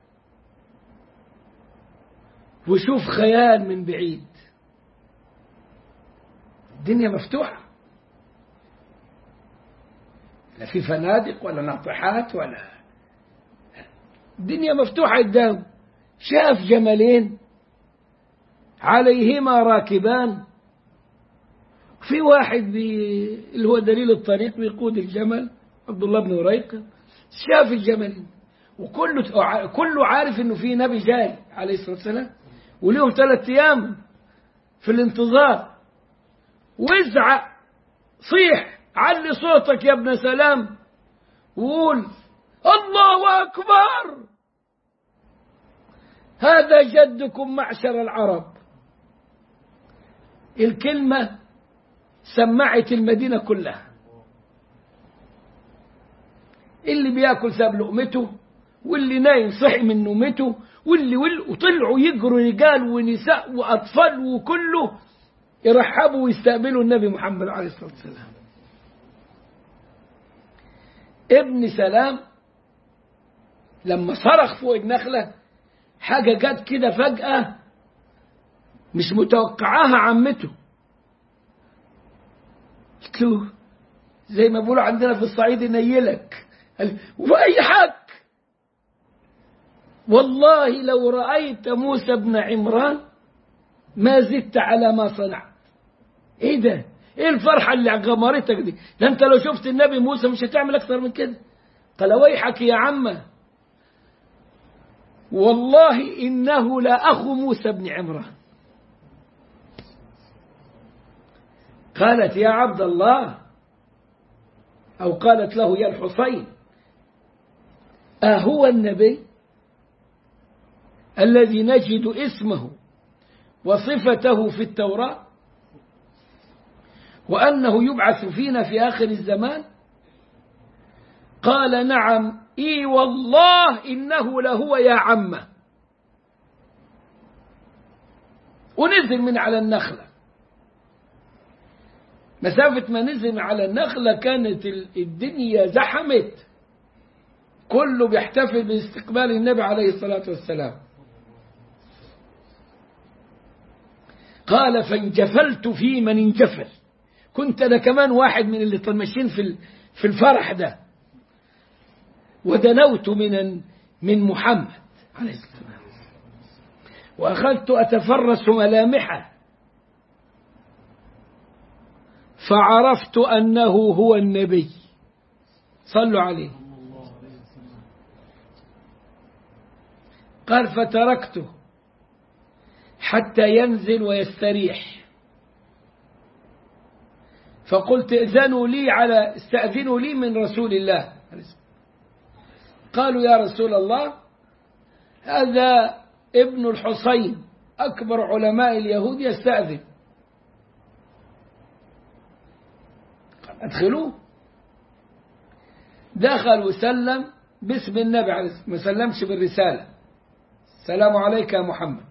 وشوف خيال من بعيد، الدنيا مفتوحة، لا في فنادق ولا ناطحات ولا، الدنيا مفتوحة قدام. شاف جملين عليهما راكبان، في واحد بي... اللي هو دليل الطريق بيقود الجمل عبد الله بن وريقة، شاف الجملين وكله كله عارف انه في نبي جاي عليه الصلاة والسلام، وليهم ثلاث ايام في الانتظار. وازعق صيح علي صوتك يا ابن سلام وقول الله أكبر، هذا جدكم معشر العرب. الكلمة سمعت المدينة كلها، اللي بياكل ساب لقمته، واللي نايم صحي من نومته، واللي واللي وطلعوا يجروا رجال ونساء وأطفال وكله يرحبوا ويستقبلوا النبي محمد عليه الصلاة والسلام. ابن سلام لما صرخ فوق النخلة حاجة جت كده فجأة مش متوقعاها عمته، قلت له زي ما بيقولوا عندنا في الصعيد نيلك وأي حق، والله لو رأيت موسى بن عمران ما زدت على ما صنعت. ايه ده؟ ايه الفرحة اللي غمرتك دي؟ ده انت لو شفت النبي موسى مش هتعمل اكثر من كده. قال ويحك يا عمه، والله انه لا اخو موسى بن عمران. قالت يا عبد الله، او قالت له يا الحصين، أهو النبي الذي نجد اسمه وصفته في التوراة وأنه يبعث فينا في آخر الزمان؟ قال نعم، إي والله إنه لهو يا عمه. ونزل من على النخلة، مسافة ما نزل على النخلة كانت الدنيا زحمت، كله بيحتفل باستقبال النبي عليه الصلاة والسلام. قال فانجفلت في من انجفل، كنت أنا كمان واحد من اللي ماشيين في في الفرح ده، ودنوت من من محمد عليه السلام وأخذت أتفرس ملامحه فعرفت أنه هو النبي. صلوا عليه. قال فتركته حتى ينزل ويستريح، فقلت ائذنوا لي على استأذنوا لي من رسول الله. قالوا يا رسول الله هذا ابن الحصين أكبر علماء اليهود يستأذن. أدخلوه. دخل وسلم باسم النبي عليه الصلاة والسلام، ما سلمش بالرسالة. السلام عليك يا محمد.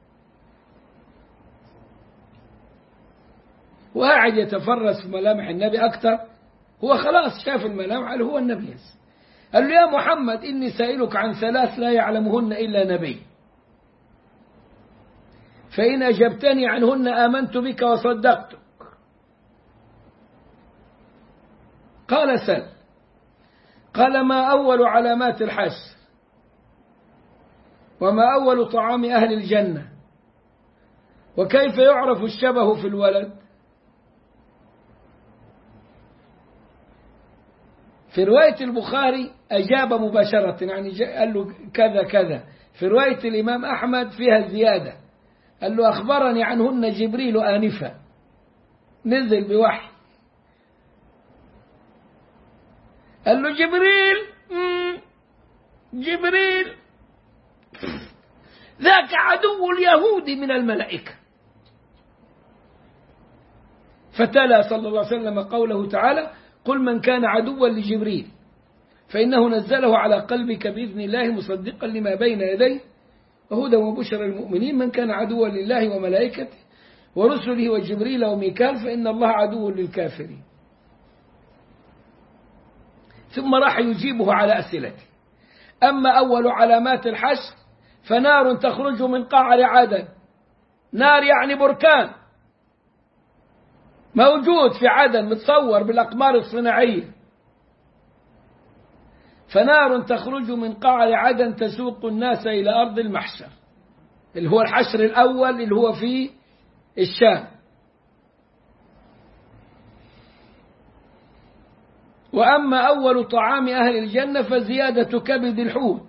وقاعد يتفرس في ملامح النبي أكثر. هو خلاص شاف الملامح، قال هو النبي. قال له يا محمد إني سائلك عن ثلاث لا يعلمهن إلا نبي، فإن أجبتني عنهن آمنت بك وصدقتك. قال سل. قال ما أول علامات الحشر، وما أول طعام أهل الجنة، وكيف يعرف الشبه في الولد. في رواية البخاري أجاب مباشرة، يعني قال له كذا كذا. في رواية الإمام أحمد فيها زيادة، قال له أخبرني عنهن جبريل آنفا، نزل بوحي. قال له جبريل جبريل ذاك عدو اليهود من الملائكة. فتلا صلى الله عليه وسلم قوله تعالى قل من كان عدوا لجبريل فإنه نزله على قلبك بإذن الله مصدقا لما بين يديه وهدى وبشرى للمؤمنين. من كان عدوا لله وملائكته ورسله وجبريل وميكال فإن الله عدو للكافرين. ثم راح يجيبه على أسئلته. أما أول علامات الحشر فنار تخرج من قعر عدن. نار يعني بركان موجود في عدن متصور بالأقمار الصناعية. فنار تخرج من قعر عدن تسوق الناس إلى أرض المحشر، اللي هو الحشر الأول اللي هو في الشام. وأما أول طعام أهل الجنة فزيادة كبد الحوت.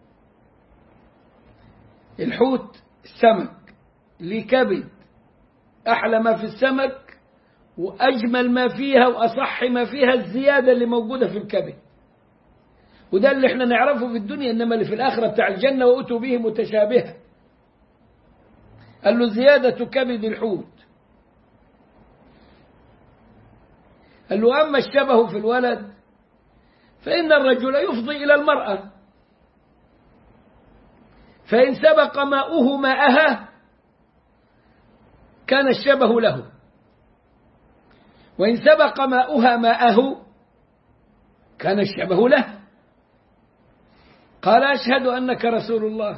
الحوت السمك ليه كبد، أحلى ما في السمك وأجمل ما فيها وأصح ما فيها الزيادة اللي موجودة في الكبد. وده اللي احنا نعرفه في الدنيا، إنما اللي في الآخرة بتاع الجنة وأتوا به متشابهة. قال له زيادة كبد الحوت. قال له أما الشبه في الولد فإن الرجل يفضي إلى المرأة، فإن سبق ماؤه ماءها كان الشبه له، وإن سبق ماؤها ماءه كان الشبه له. قال أشهد أنك رسول الله.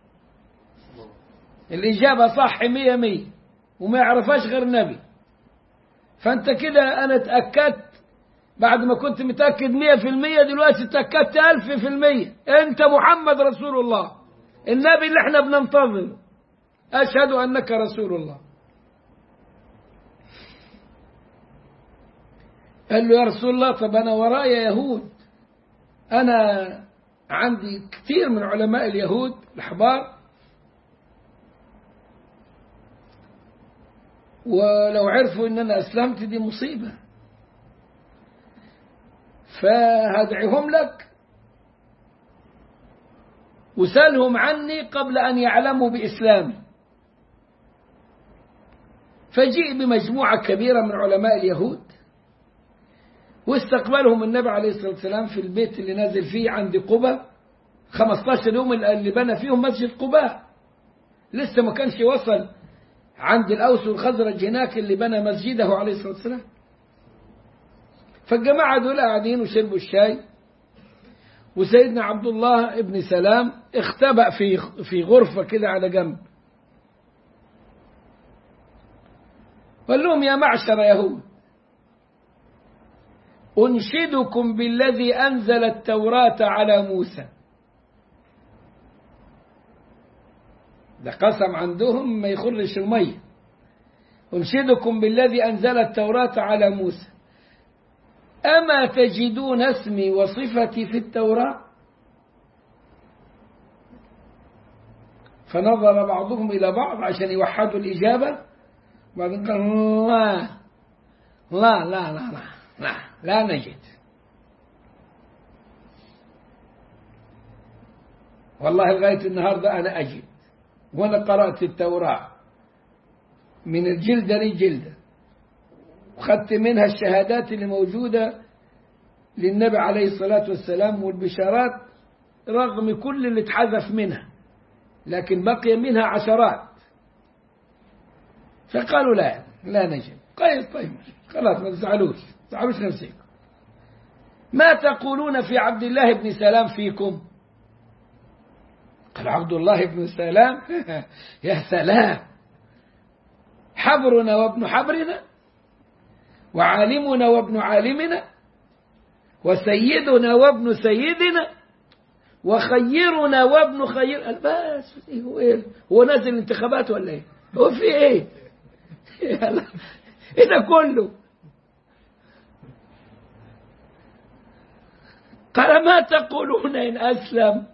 الإجابة صح مية مية وما يعرفهاش غير النبي. فأنت كده أنا تأكدت بعد ما كنت متأكد مية في المية، دلوقتي تأكدت ألف في المية أنت محمد رسول الله، النبي اللي احنا بننتظره. أشهد أنك رسول الله. قال له يا رسول الله طب أنا ورايا يهود، أنا عندي كثير من علماء اليهود الأحبار، ولو عرفوا أن أنا أسلمت دي مصيبة، فهدعهم لك وسألهم عني قبل أن يعلموا بإسلامي. فجيء بمجموعة كبيرة من علماء اليهود واستقبلهم النبي عليه الصلاة والسلام في البيت اللي نازل فيه عند قباء. خمسة عشر يوم اللي بنى فيهم مسجد قباء، لسه ما كانش وصل عند الأوس والخزرج هناك اللي بنى مسجده عليه الصلاة والسلام. فالجماعة دول قاعدين وشربوا الشاي، وسيدنا عبد الله ابن سلام اختبأ في في غرفة كده على جنب. قال لهم يا معشر يهود أنشدكم بالذي أنزل التوراة على موسى. ده قسم عندهم ما يخرش المية. أنشدكم بالذي أنزل التوراة على موسى أما تجدون اسمي وصفتي في التوراة؟ فنظر بعضهم إلى بعض عشان يوحدوا الإجابة، بعدين قالوا لا لا لا لا لا لا, لا نجد. والله لغاية النهاردة أنا أجد، وأنا قرأت التوراة من الجلدة للجلدة، وخدت منها الشهادات اللي موجودة للنبي عليه الصلاة والسلام والبشارات، رغم كل اللي اتحذف منها، لكن بقي منها عشرات. فقالوا لا لا نجد. قال طيب خلاص ما تزعلوش تزعلوش نفسكم. ما تقولون في عبد الله بن سلام فيكم؟ قال عبد الله بن سلام يا سلام، حبرنا وابن حبرنا، وعالمنا وابن عالمنا، وسيدنا وابن سيدنا، وخيرنا وابن خير. بس هو ايه؟ هو نازل انتخابات ولا ايه؟ هو في ايه؟ ايه ده كله؟ قال ما تقولون ان اسلم؟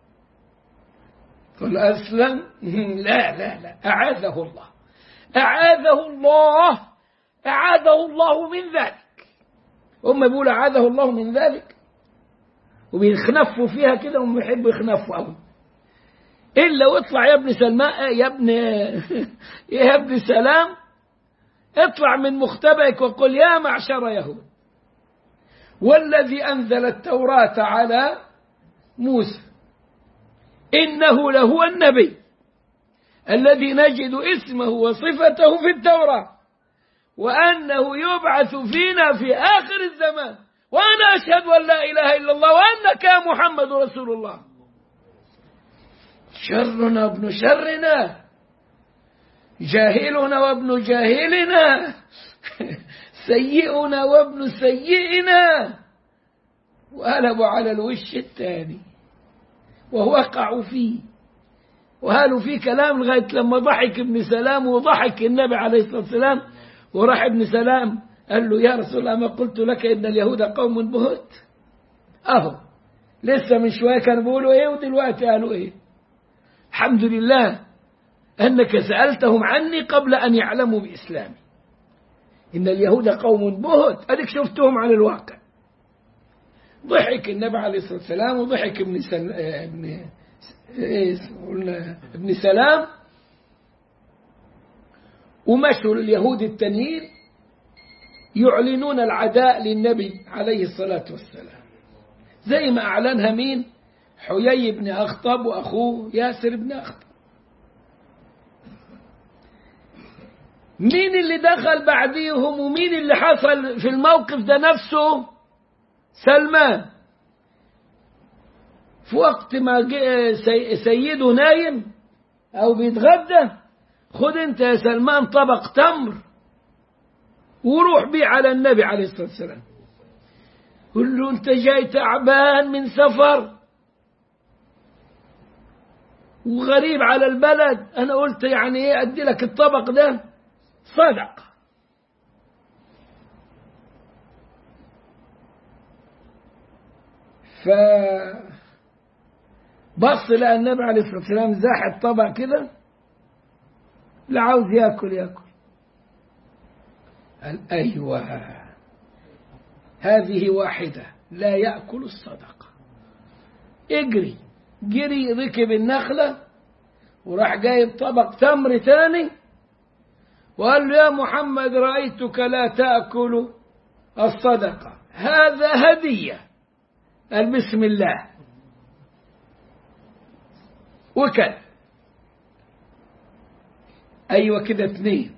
قال اسلم؟ لا لا لا، اعاذه الله اعاذه الله اعاذه الله من ذلك. هم بيقولوا اعاذه الله من ذلك، وبيخنفوا فيها كده، وهم يحبوا يخنفوا قوي. إلا واطلع يا ابن سلمان، يا ابن يا ابن سلام، اطلع من مختبئك وقل يا معشر يهود والذي أنزل التوراة على موسى إنه لهو النبي الذي نجد اسمه وصفته في التوراة، وأنه يبعث فينا في آخر الزمان، وأنا أشهد أن لا إله إلا الله وأنك يا محمد رسول الله. شرنا ابن شرنا، جاهلنا وابن جاهلنا، سيئنا وابن سيئنا. وقلبوا على الوش الثاني ووقعوا فيه، وهالوا فيه كلام لغاية لما ضحك ابن سلام وضحك النبي عليه الصلاة والسلام. وراح ابن سلام قال له يا رسول الله ما قلت لك إن اليهود قوم بهت؟ أهو لسه من شوية كانوا بيقولوا إيه ودلوقتي قالوا إيه. الحمد لله أنك سألتهم عني قبل أن يعلموا بإسلامي. إن اليهود قوم بهت، أديك شفتهم على الواقع. ضحك النبي عليه الصلاة والسلام وضحك ابن سل... ابن ابن سلام، ومشوا اليهود التانيين يعلنون العداء للنبي عليه الصلاة والسلام، زي ما أعلنها مين؟ حيي بن أخطب وأخوه ياسر بن أخطب. مين اللي دخل بعديهم ومين اللي حصل في الموقف ده نفسه؟ سلمان. في وقت ما سيده نايم أو بيتغدى، خد أنت يا سلمان طبق تمر وروح بيه على النبي عليه الصلاة والسلام، قل له أنت جاي تعبان من سفر وغريب على البلد، أنا قلت يعني إيه أدي لك الطبق ده صدقة. فبص لقى النبي عليه الصلاة والسلام زاح الطبق كده، لا عاوز يأكل يأكل. قال أيوة هذه واحدة لا يأكل الصدقة. اجري جري ركب النخلة وراح جايب طبق تمر ثاني وقال له يا محمد رأيتك لا تأكل الصدقة، هذا هدية. قال بسم الله وكل. أيوة كده اثنين،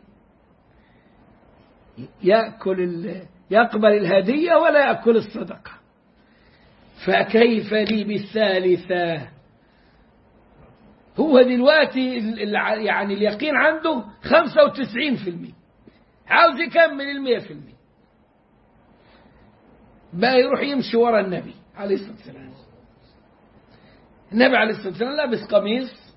يأكل يقبل الهدية ولا يأكل الصدقة. فكيف لي بالثالثة؟ هو دلوقتي يعني اليقين عنده خمسة وتسعين في المئة، عاوز يكمل المئة في المئة. بقى يروح يمشي ورا النبي عليه الصلاة والسلام. النبي عليه الصلاة والسلام لابس قميص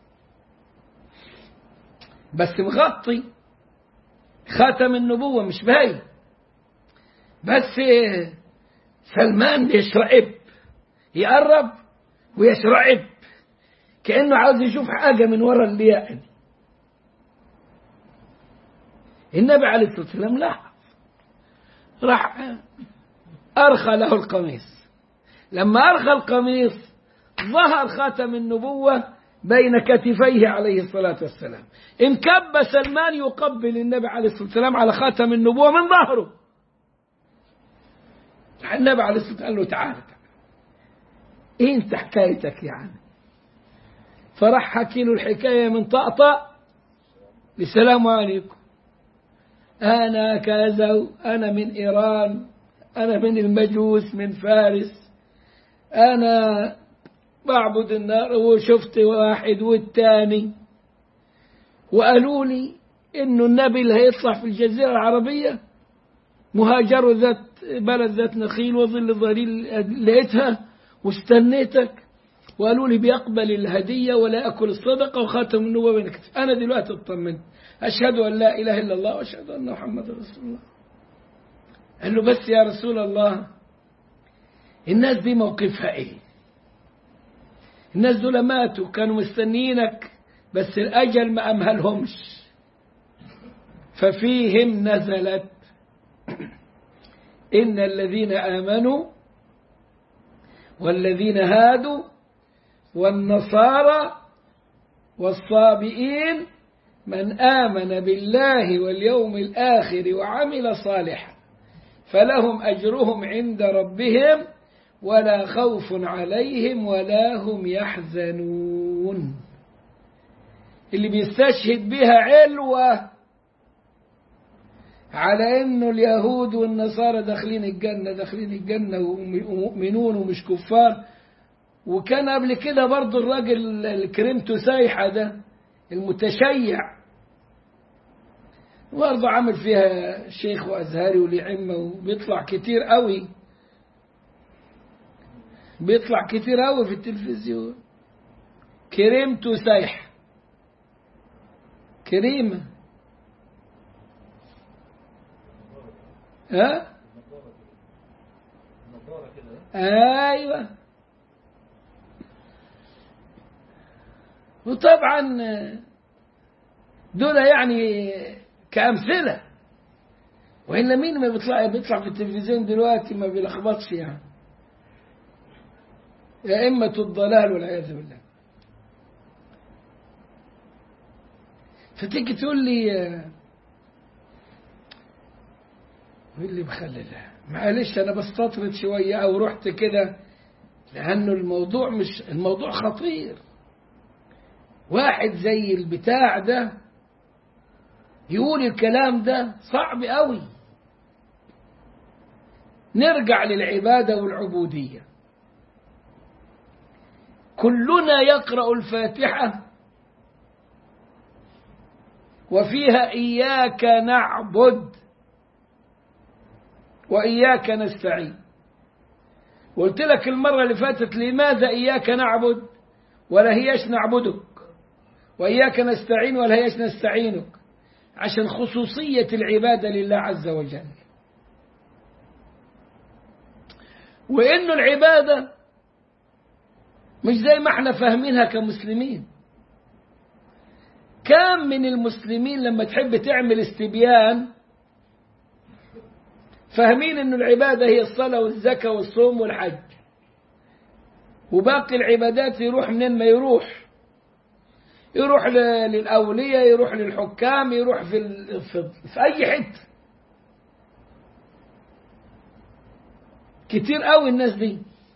بس مغطي خاتم النبوة مش باين، بس سلمان يشرعب، يقرب ويشرعب كأنه عاوز يشوف حاجة من ورا اللياقة دي. النبي عليه الصلاة والسلام لا، راح أرخى له القميص. لما أرخى القميص ظهر خاتم النبوة بين كتفيه عليه الصلاة والسلام. انكب سلمان يقبل النبي عليه الصلاة والسلام على خاتم النبوة من ظهره. النبي عليه الصلاة والسلام قال له تعال تعال، إيه انت حكايتك يعني؟ فراح حكي له الحكاية من طقطق للسلام عليكم، أنا كذا، أنا من إيران، أنا من المجوس من فارس، أنا بعبد النار، وشفت واحد والتاني وقالوا لي إنه النبي اللي هيطلع في الجزيرة العربية مهاجر ذات بلد ذات نخيل وظل ظليل، لقيتها واستنيتك، وقالوا لي بيقبل الهدية ولا يأكل الصدقة وخاتم النبوة بين كتف. أنا دلوقتي اطمنت، أشهد أن لا إله إلا الله وأشهد أن محمد رسول الله. قال له بس يا رسول الله الناس دي موقفها إيه؟ الناس دول ماتوا كانوا مستنيينك بس الأجل ما أمهلهمش. ففيهم نزلت إن الذين آمنوا والذين هادوا والنصارى والصابئين من آمن بالله واليوم الآخر وعمل صالحا فلهم أجرهم عند ربهم ولا خوف عليهم ولا هم يحزنون. اللي بيستشهد بها علوة على انه اليهود والنصارى داخلين الجنة داخلين الجنة ومؤمنون ومش كفار. وكان قبل كده برضو الراجل الكريمته سايحة ده المتشيع برضو عامل فيها شيخ وأزهري ولعمة وبيطلع كتير قوي، بيطلع كتير قوي في التلفزيون. كريمته سايحة، كريمة ها ايوه. وطبعا دول يعني كأمثلة، وإلا مين ما بيطلع بيطلع في التلفزيون دلوقتي ما بيلخبطش يعني، أئمة الضلال والعياذ بالله. فتيجي تقول لي واللي بخلي الله معلش أنا بستطرد شوية أو رحت كده، لأنه الموضوع مش الموضوع خطير. واحد زي البتاع ده يقول الكلام ده صعب قوي. نرجع للعبادة والعبودية. كلنا يقرأ الفاتحة وفيها إياك نعبد وإياك نستعين. قلت لك المرة اللي فاتت لماذا إياك نعبد ولا هيش نعبدك، وإياك نستعين ولا هيش نستعينك؟ عشان خصوصية العبادة لله عز وجل، وإنه العبادة مش زي ما احنا فاهمينها كمسلمين. كم من المسلمين لما تحب تعمل استبيان فاهمين إنه العبادة هي الصلاة والزكاة والصوم والحج، وباقي العبادات يروح منين ما يروح، يروح للأولياء، يروح للحكام، يروح في, في, في أي حتة. كتير قوي الناس دي،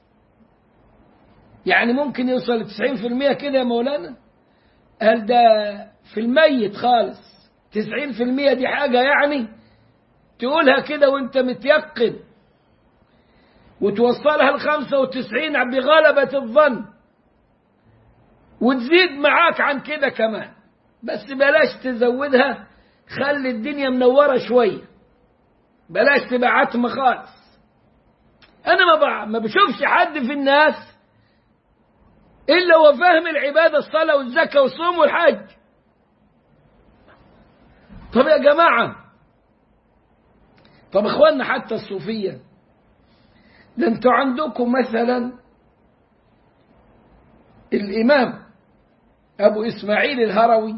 يعني ممكن يوصل لتسعين في المية كده يا مولانا. هل ده في الميت خالص؟ تسعين في المية دي حاجة يعني تقولها كده وانت متيقن، وتوصلها لخمسة وتسعين بغلبة الظن، وتزيد معاك عن كده كمان، بس بلاش تزودها، خلي الدنيا منورة شوية، بلاش تبقى عتمة خالص. أنا ما ما بشوفش حد في الناس إلا هو فاهم العبادة، الصلاة والزكاة والصوم والحج. طب يا جماعة، طب إخواننا حتى الصوفية، ده أنتوا عندكم مثلا الإمام أبو إسماعيل الهروي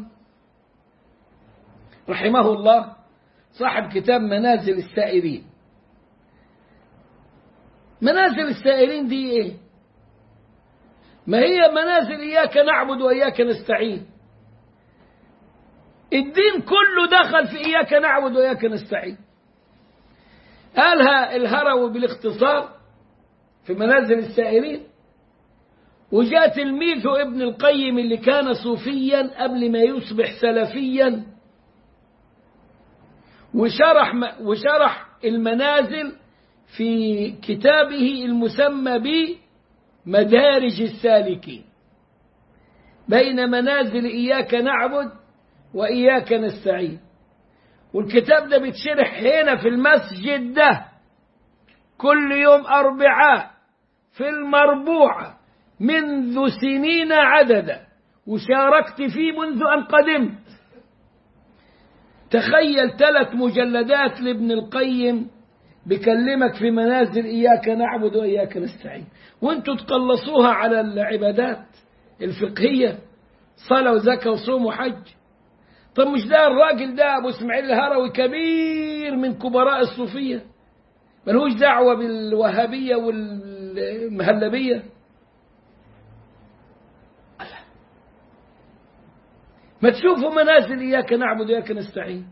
رحمه الله صاحب كتاب منازل السائرين. منازل السائرين دي إيه؟ ما هي منازل إياك نعبد وإياك نستعين. الدين كله دخل في إياك نعبد وإياك نستعين. قالها الهروي بالاختصار في منازل السائرين، وجاء تلميذه ابن القيم اللي كان صوفيا قبل ما يصبح سلفيا وشرح وشرح المنازل في كتابه المسمى بمدارج السالكين بين منازل إياك نعبد وإياك نستعين. والكتاب ده بيتشرح هنا في المسجد ده كل يوم أربعاء في المربوعة منذ سنين عددا، وشاركت فيه منذ أن قدمت. تخيل ثلاث مجلدات لابن القيم بكلمك في منازل إياك نعبد وإياك نستعين، وانتوا تقلصوها على العبادات الفقهية، صلاة وزكاة وصوم وحج. طب مش ده الراجل ده أبو إسماعيل الهروي كبير من كبراء الصوفية، ملهوش دعوة بالوهابية والمهلبية؟ ما تشوفوا منازل إياك نعبد وإياك نستعين.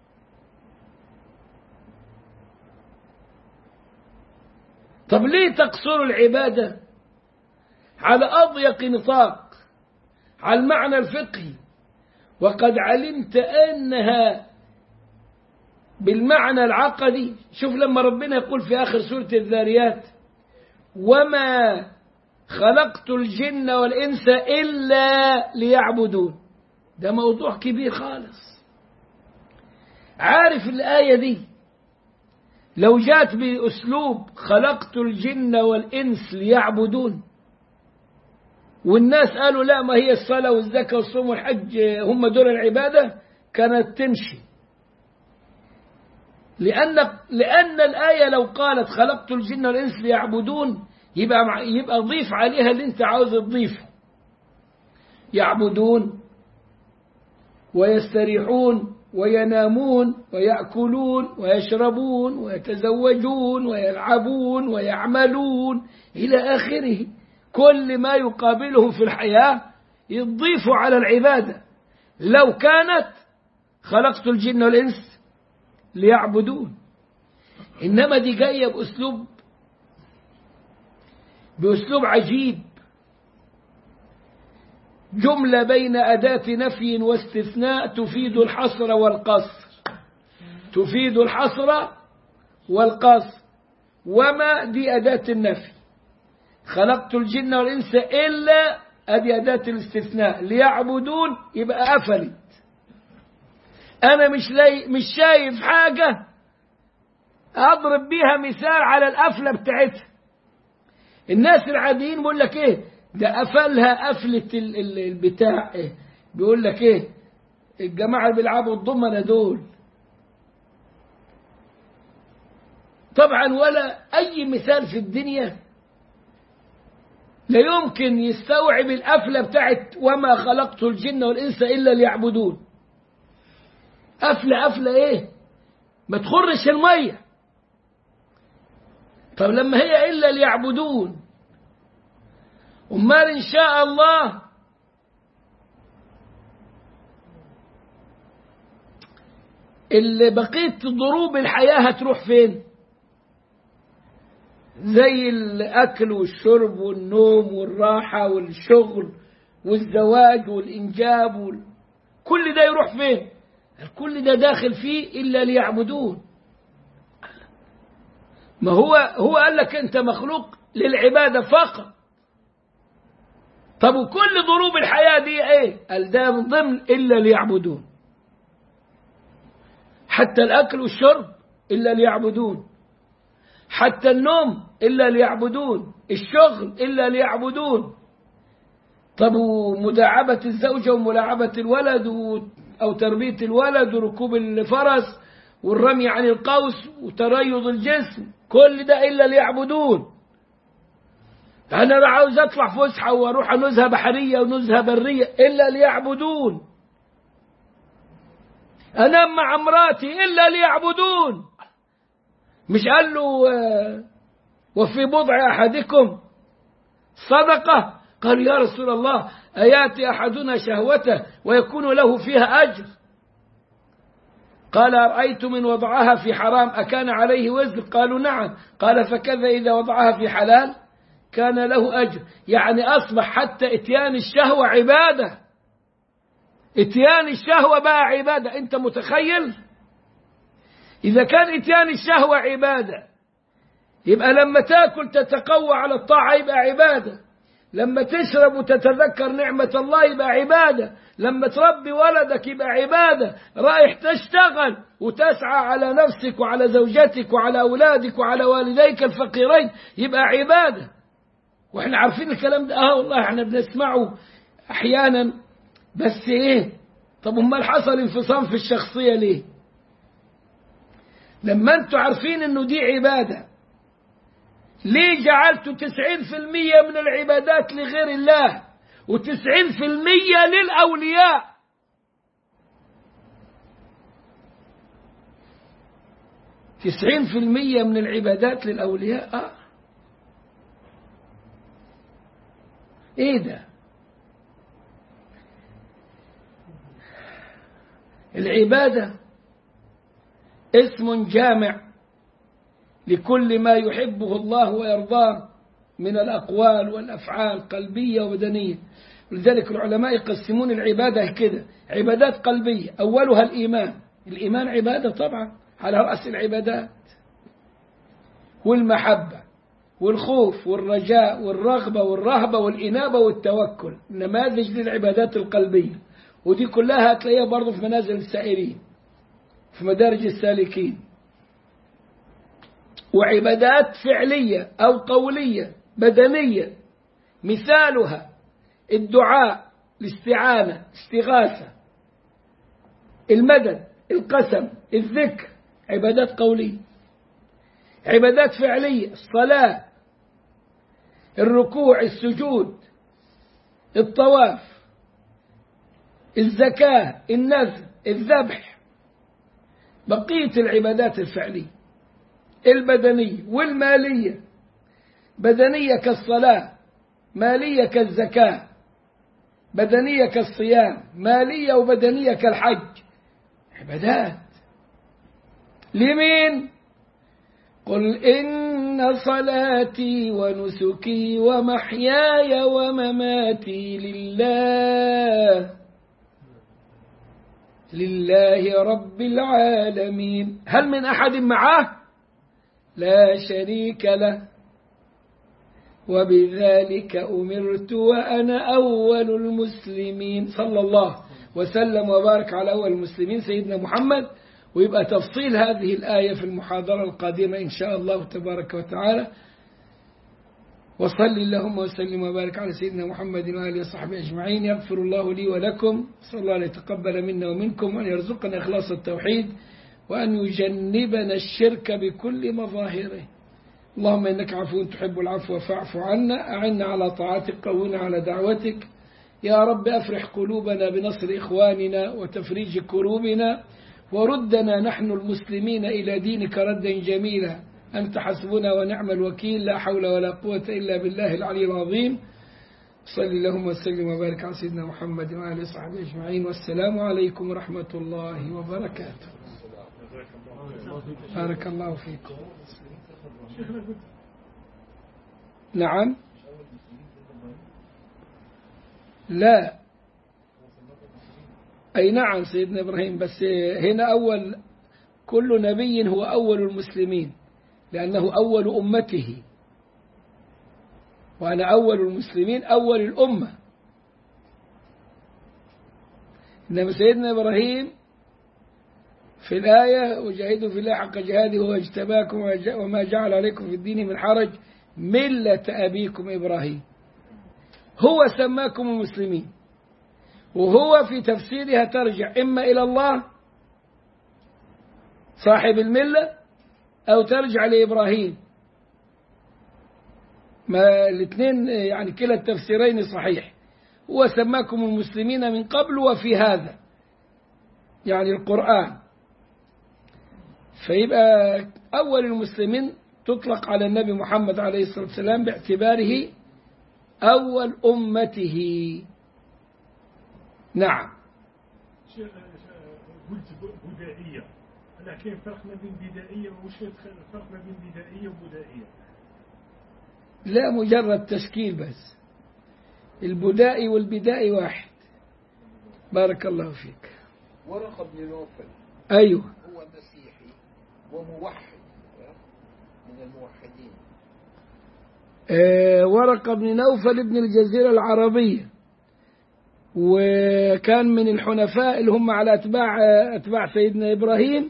طب ليه تقصروا العبادة على أضيق نطاق، على المعنى الفقهي، وقد علمت أنها بالمعنى العقدي؟ شوف لما ربنا يقول في آخر سورة الذاريات: وما خلقت الجن والإنس إلا ليعبدون. ده موضوع كبير خالص. عارف الآية دي لو جات بأسلوب خلقت الجن والإنس ليعبدون، والناس قالوا لا، ما هي الصلاة والزكاة والصوم والحج هم دول العبادة، كانت تمشي. لأن لأن الآية لو قالت خلقت الجن والإنس ليعبدون يبقى يبقى ضيف عليها اللي أنت عاوز تضيفه: يعبدون ويستريحون وينامون ويأكلون ويشربون ويتزوجون ويلعبون ويعملون إلى آخره. كل ما يقابلهم في الحياة يضيف على العبادة. لو كانت خلقت الجن والإنس ليعبدون، إنما دي جاية بأسلوب بأسلوب عجيب، جملة بين أداة نفي واستثناء تفيد الحصر والقصر، تفيد الحصر والقصر. وما دي أداة النفي، خلقت الجن والإنس إلا أدي أداة الاستثناء، ليعبدون يبقى قفلت. أنا مش لاي مش شايف حاجة أضرب بيها مثال على القفلة بتاعتها. الناس العاديين بيقول لك إيه ده قفلها قفلة البتاع، إيه بيقول لك إيه الجماعة اللي بيلعبوا الضمنة دول. طبعا ولا أي مثال في الدنيا لا يمكن يستوعب القفلة بتاعت وما خلقت الجن والإنس إلا ليعبدون. قفلة قفلة إيه؟ ما تخرش المية. طب لما هي إلا ليعبدون، أمال إن شاء الله اللي بقيت ضروب الحياة هتروح فين؟ زي الأكل والشرب والنوم والراحة والشغل والزواج والإنجاب وال... كل ده يروح فين؟ كل ده داخل فيه إلا ليعبدون. ما هو هو قال لك أنت مخلوق للعبادة فقط. طب وكل ضروب الحياة دي إيه؟ قال ده من ضمن إلا ليعبدون. حتى الأكل والشرب إلا ليعبدون، حتى النوم إلا ليعبدون، الشغل إلا ليعبدون. طب ومداعبة الزوجة وملاعبة الولد أو تربية الولد وركوب الفرس والرمي عن القوس وتريض الجسم، كل ده إلا ليعبدون. أنا عاوز أطلع فسحة وأروح نزهة بحرية ونزهة برية، إلا ليعبدون. أنام مع امراتي إلا ليعبدون. مش قال له وفي بضع أحدكم صدقة؟ قال يا رسول الله أياتي أحدنا شهوته ويكون له فيها أجر؟ قال أرأيتم من وضعها في حرام أكان عليه وزر؟ قالوا نعم. قال فكذا إذا وضعها في حلال كان له أجر. يعني أصبح حتى إتيان الشهوة عبادة، إتيان الشهوة بقى عبادة. أنت متخيل؟ إذا كان إتيان الشهوة عبادة، يبقى لما تأكل تتقوى على الطاعة يبقى عبادة، لما تشرب وتتذكر نعمة الله يبقى عبادة، لما تربي ولدك يبقى عبادة، رايح تشتغل وتسعى على نفسك وعلى زوجتك وعلى أولادك وعلى والديك الفقيرين يبقى عبادة. وإحنا عارفين الكلام ده. آه والله إحنا بنسمعه أحيانا، بس إيه؟ طب امال حصل انفصام في الشخصية ليه؟ لما أنتوا عارفين إنه دي عبادة، ليه جعلتوا تسعين في المية من العبادات لغير الله وتسعين في المية للأولياء؟ تسعين في المية من العبادات للأولياء. آه. إيه ده؟ العبادة اسم جامع لكل ما يحبه الله ويرضاه من الأقوال والأفعال قلبية وبدنية. ولذلك العلماء يقسمون العبادة كده: عبادات قلبية أولها الإيمان، الإيمان عبادة طبعا على رأس العبادات، والمحبة والخوف والرجاء والرغبة والرهبة والإنابة والتوكل، نماذج للعبادات القلبية. ودي كلها هتلاقيها برضو في منازل السائرين، في مدارج السالكين. وعبادات فعلية أو قولية بدنية، مثالها الدعاء، الاستعانة، استغاثة، المدد، القسم، الذكر، عبادات قولية. عبادات فعلية: الصلاة، الركوع، السجود، الطواف، الزكاة، النذر، الذبح. بقية العبادات الفعلية البدنية والمالية: بدنية كالصلاة، مالية كالزكاة، بدنية كالصيام، مالية وبدنية كالحج. عبادات لمين؟ قل إن صلاتي ونسكي ومحياي ومماتي لله لله رب العالمين. هل من أحد معه؟ لا شريك له، وبذلك أمرت وأنا أول المسلمين. صلى الله وسلم وبارك على أول المسلمين سيدنا محمد. ويبقى تفصيل هذه الآية في المحاضرة القادمة إن شاء الله تبارك وتعالى. وصل اللهم وسلم وبارك على سيدنا محمد وآله وصحبه أجمعين. يغفر الله لي ولكم، صلى الله أن يتقبل منا ومنكم، وأن يرزقنا إخلاص التوحيد، وأن يجنبنا الشرك بكل مظاهره. اللهم إنك عفو تحب العفو فاعف عنا. أعنا على طاعتك، قونا على دعوتك. يا رب أفرح قلوبنا بنصر إخواننا وتفريج كروبنا، وردنا نحن المسلمين إلى دينك ردا جميلا. أنت حسبنا ونعم الوكيل، لا حول ولا قوة إلا بالله العلي العظيم. صل اللهم وسلم وبارك على سيدنا محمد وآله وصحبه أجمعين. والسلام عليكم ورحمة الله وبركاته. بارك الله فيكم. نعم. لا، أي نعم سيدنا إبراهيم، بس هنا أول، كل نبي هو أول المسلمين لأنه أول أمته، وأنا أول المسلمين أول الأمة. إنما سيدنا إبراهيم في الآية وجاهدوا في الله حق جهاده وهو اجتباكم وما جعل عليكم في الدين من حرج ملة أبيكم إبراهيم. هو سماكم المسلمين، وهو في تفسيرها ترجع إما إلى الله صاحب الملة أو ترجع لإبراهيم. ما الاثنين يعني كلا التفسيرين صحيح. هو سماكم المسلمين من قبل وفي هذا يعني القرآن. فيبقى أول المسلمين تطلق على النبي محمد عليه الصلاة والسلام باعتباره أول أمته. نعم. قلت بدائية، لكن فرق ما بين بدائية وش الفرق ما بين بدائية وبدائية؟ لا مجرد تشكيل بس، البدائي والبدائي واحد. بارك الله فيك. ورقة بن نوفل أيوه هو مسيحي وموحد من الموحدين. آه ورقة بن نوفل ابن الجزيرة العربية، وكان من الحنفاء اللي هم على أتباع أتباع سيدنا إبراهيم،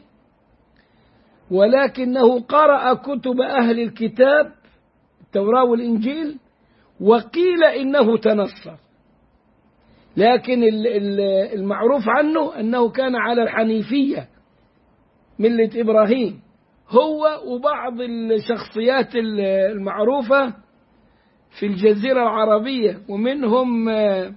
ولكنه قرأ كتب أهل الكتاب التوراة والإنجيل، وقيل إنه تنصر، لكن المعروف عنه أنه كان على الحنيفية ملة إبراهيم هو وبعض الشخصيات المعروفة في الجزيرة العربية، ومنهم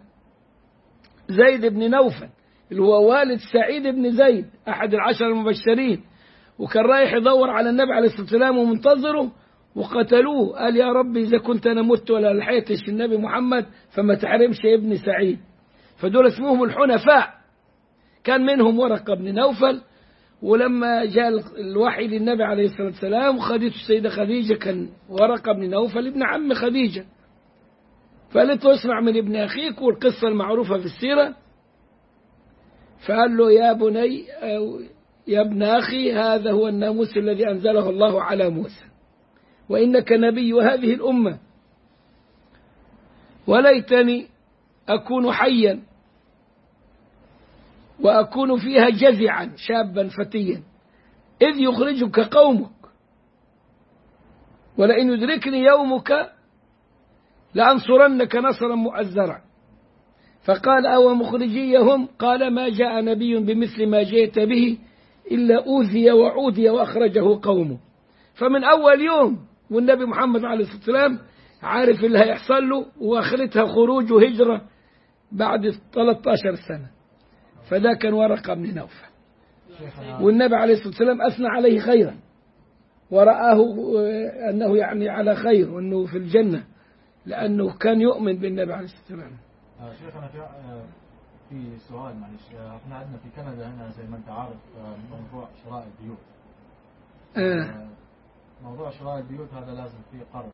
زيد بن نوفل اللي هو والد سعيد بن زيد أحد العشر المبشرين، وكان رايح يدور على النبي عليه الصلاة والسلام ومنتظره وقتلوه. قال يا ربي إذا كنت أنا مت ولا لحقتش النبي محمد فما تحرمش ابن سعيد. فدول اسمهم الحنفاء. كان منهم ورقة بن نوفل. ولما جاء الوحي للنبي عليه الصلاة والسلام وخديته السيدة خديجة، كان ورقة بن نوفل ابن عم خديجة، فقالت له اسمع من ابن أخيك، والقصة المعروفة في السيرة. فقال له يا بني يا ابن أخي هذا هو الناموس الذي أنزله الله على موسى، وإنك نبي هذه الأمة، وليتني أكون حيا وأكون فيها جزعا شابا فتيا إذ يخرجك قومك، ولئن يدركني يومك لأنصرنك نصرا مؤزرا. فقال أو مخرجيهم؟ قال ما جاء نبي بمثل ما جئت به إلا أوذي وعودي وأخرجه قومه. فمن أول يوم والنبي محمد عليه الصلاة والسلام عارف اللي هيحصل له، وآخرتها خروج وهجرة بعد ثلاثة عشر سنة. فذا كان ورقة بن نوفل، والنبي عليه الصلاة والسلام أثنى عليه خيرا ورآه أنه يعني على خير وأنه في الجنة، لأنه كان يؤمن بالنبي عليه الصلاة والسلام. شيخنا في سؤال معلش، احنا عندنا في كندا هنا زي ما انت عارف موضوع شراء البيوت. آه. موضوع شراء البيوت هذا لازم فيه قرض.